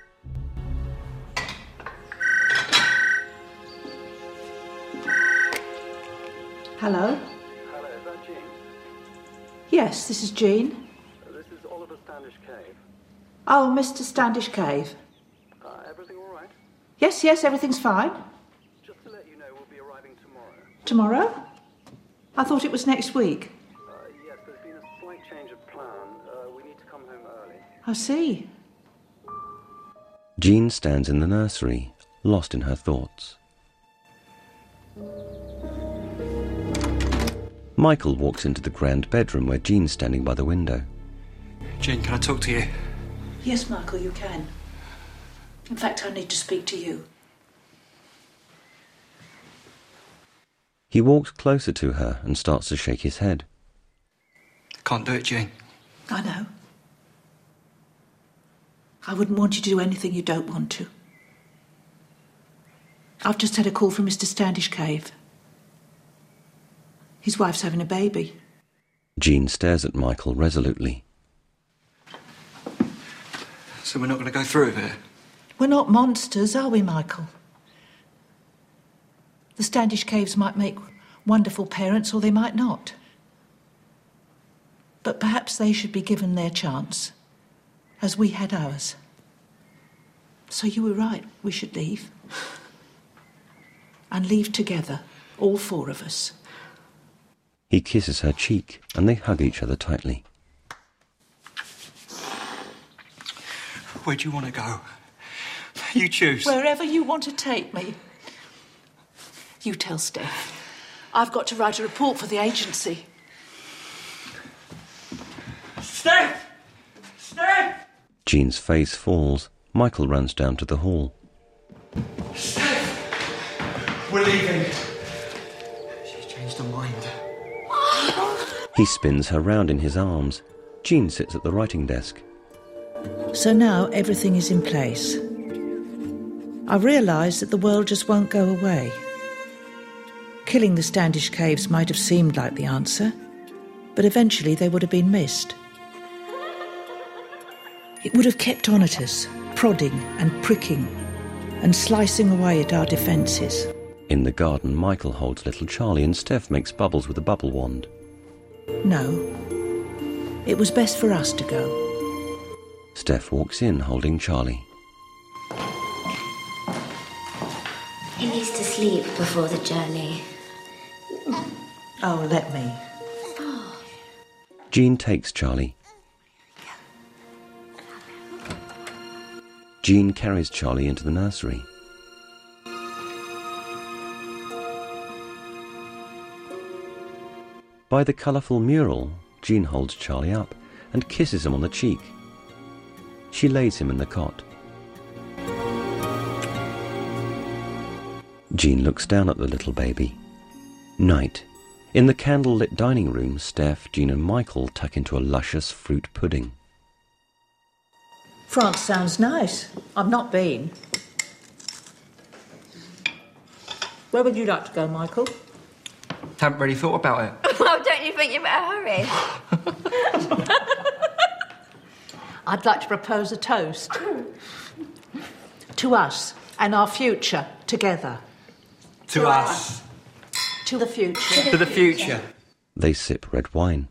Hello? Hello, is that Jean? Yes, this is Jean. Uh, this is Oliver Standish Cave. Oh, Mister Standish Cave. Uh, everything all right? Yes, yes, everything's fine. Just to let you know, we'll be arriving tomorrow. Tomorrow? I thought it was next week. Uh, yes, there's been a slight change of plan. Uh, we need to come home early. I see. Jean stands in the nursery, lost in her thoughts. Michael walks into the grand bedroom where Jean's standing by the window. Jean, can I talk to you? Yes, Michael, you can. In fact, I need to speak to you. He walks closer to her and starts to shake his head. I can't do it, Jean. I know. I wouldn't want you to do anything you don't want to. I've just had a call from Mister Standish Cave. His wife's having a baby. Jean stares at Michael resolutely. So we're not going to go through with it? We're not monsters, are we, Michael? The Standish Caves might make wonderful parents, or they might not. But perhaps they should be given their chance, as we had ours. So you were right, we should leave. And leave together, all four of us. He kisses her cheek and they hug each other tightly. Where do you want to go? You choose. Wherever you want to take me. You tell Steph. I've got to write a report for the agency. Steph! Steph! Jean's face falls. Michael runs down to the hall. Steph! We're leaving. She's changed her mind. He spins her round in his arms. Jean sits at the writing desk. So now everything is in place. I realise that the world just won't go away. Killing the Standish Caves might have seemed like the answer, but eventually they would have been missed. It would have kept on at us, prodding and pricking, and slicing away at our defences. In the garden, Michael holds little Charlie and Steph makes bubbles with a bubble wand. No, it was best for us to go. Steph walks in holding Charlie. He needs to sleep before the journey. Oh, let me. Jean takes Charlie. Jean carries Charlie into the nursery. By the colourful mural, Jean holds Charlie up and kisses him on the cheek. She lays him in the cot. Jean looks down at the little baby. Night. In the candle-lit dining room, Steph, Jean and Michael tuck into a luscious fruit pudding. France sounds nice. I've not been. Where would you like to go, Michael? Haven't really thought about it. Well, don't you think you better hurry? I'd like to propose a toast. To us and our future together. To us. To the future. To the future. They sip red wine.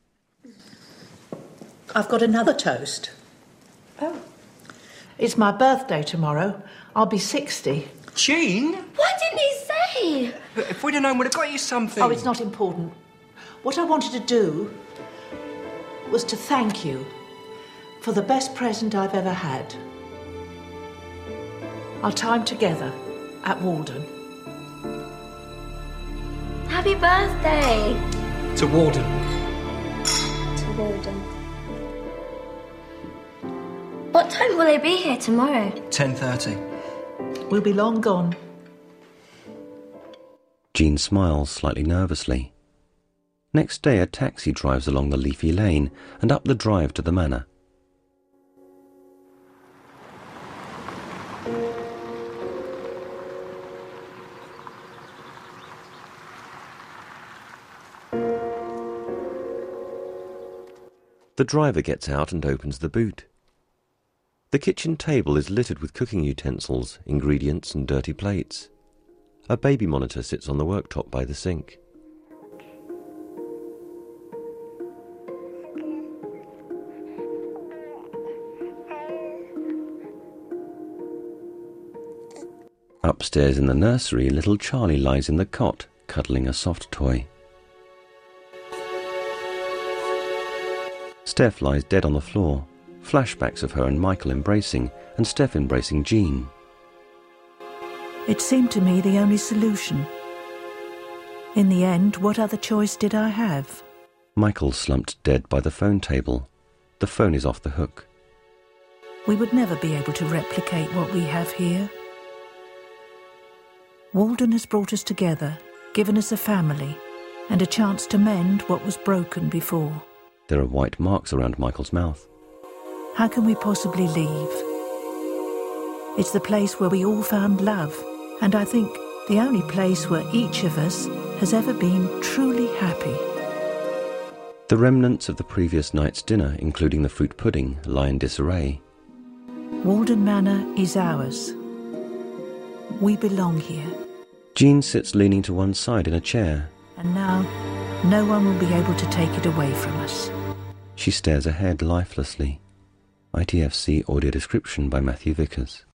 I've got another toast. Oh. It's my birthday tomorrow. I'll be sixty. Jean? Why didn't he say? If we'd have known, we'd have got you something. Oh, it's not important. What I wanted to do was to thank you for the best present I've ever had. Our time together at Walden. Happy birthday! To Walden. To Walden. What time will they be here tomorrow? ten thirty. We'll be long gone. Jean smiles slightly nervously. Next day a taxi drives along the leafy lane and up the drive to the manor. The driver gets out and opens the boot. The kitchen table is littered with cooking utensils, ingredients and dirty plates. A baby monitor sits on the worktop by the sink. Upstairs in the nursery, little Charlie lies in the cot, cuddling a soft toy. Steph lies dead on the floor. Flashbacks of her and Michael embracing, and Steph embracing Jean. It seemed to me the only solution. In the end, what other choice did I have? Michael slumped dead by the phone table. The phone is off the hook. We would never be able to replicate what we have here. Walden has brought us together, given us a family, and a chance to mend what was broken before. There are white marks around Michael's mouth. How can we possibly leave? It's the place where we all found love, and I think the only place where each of us has ever been truly happy. The remnants of the previous night's dinner, including the fruit pudding, lie in disarray. Walden Manor is ours. We belong here. Jean sits leaning to one side in a chair. And now, no one will be able to take it away from us. She stares ahead lifelessly. I T F C audio description by Matthew Vickers.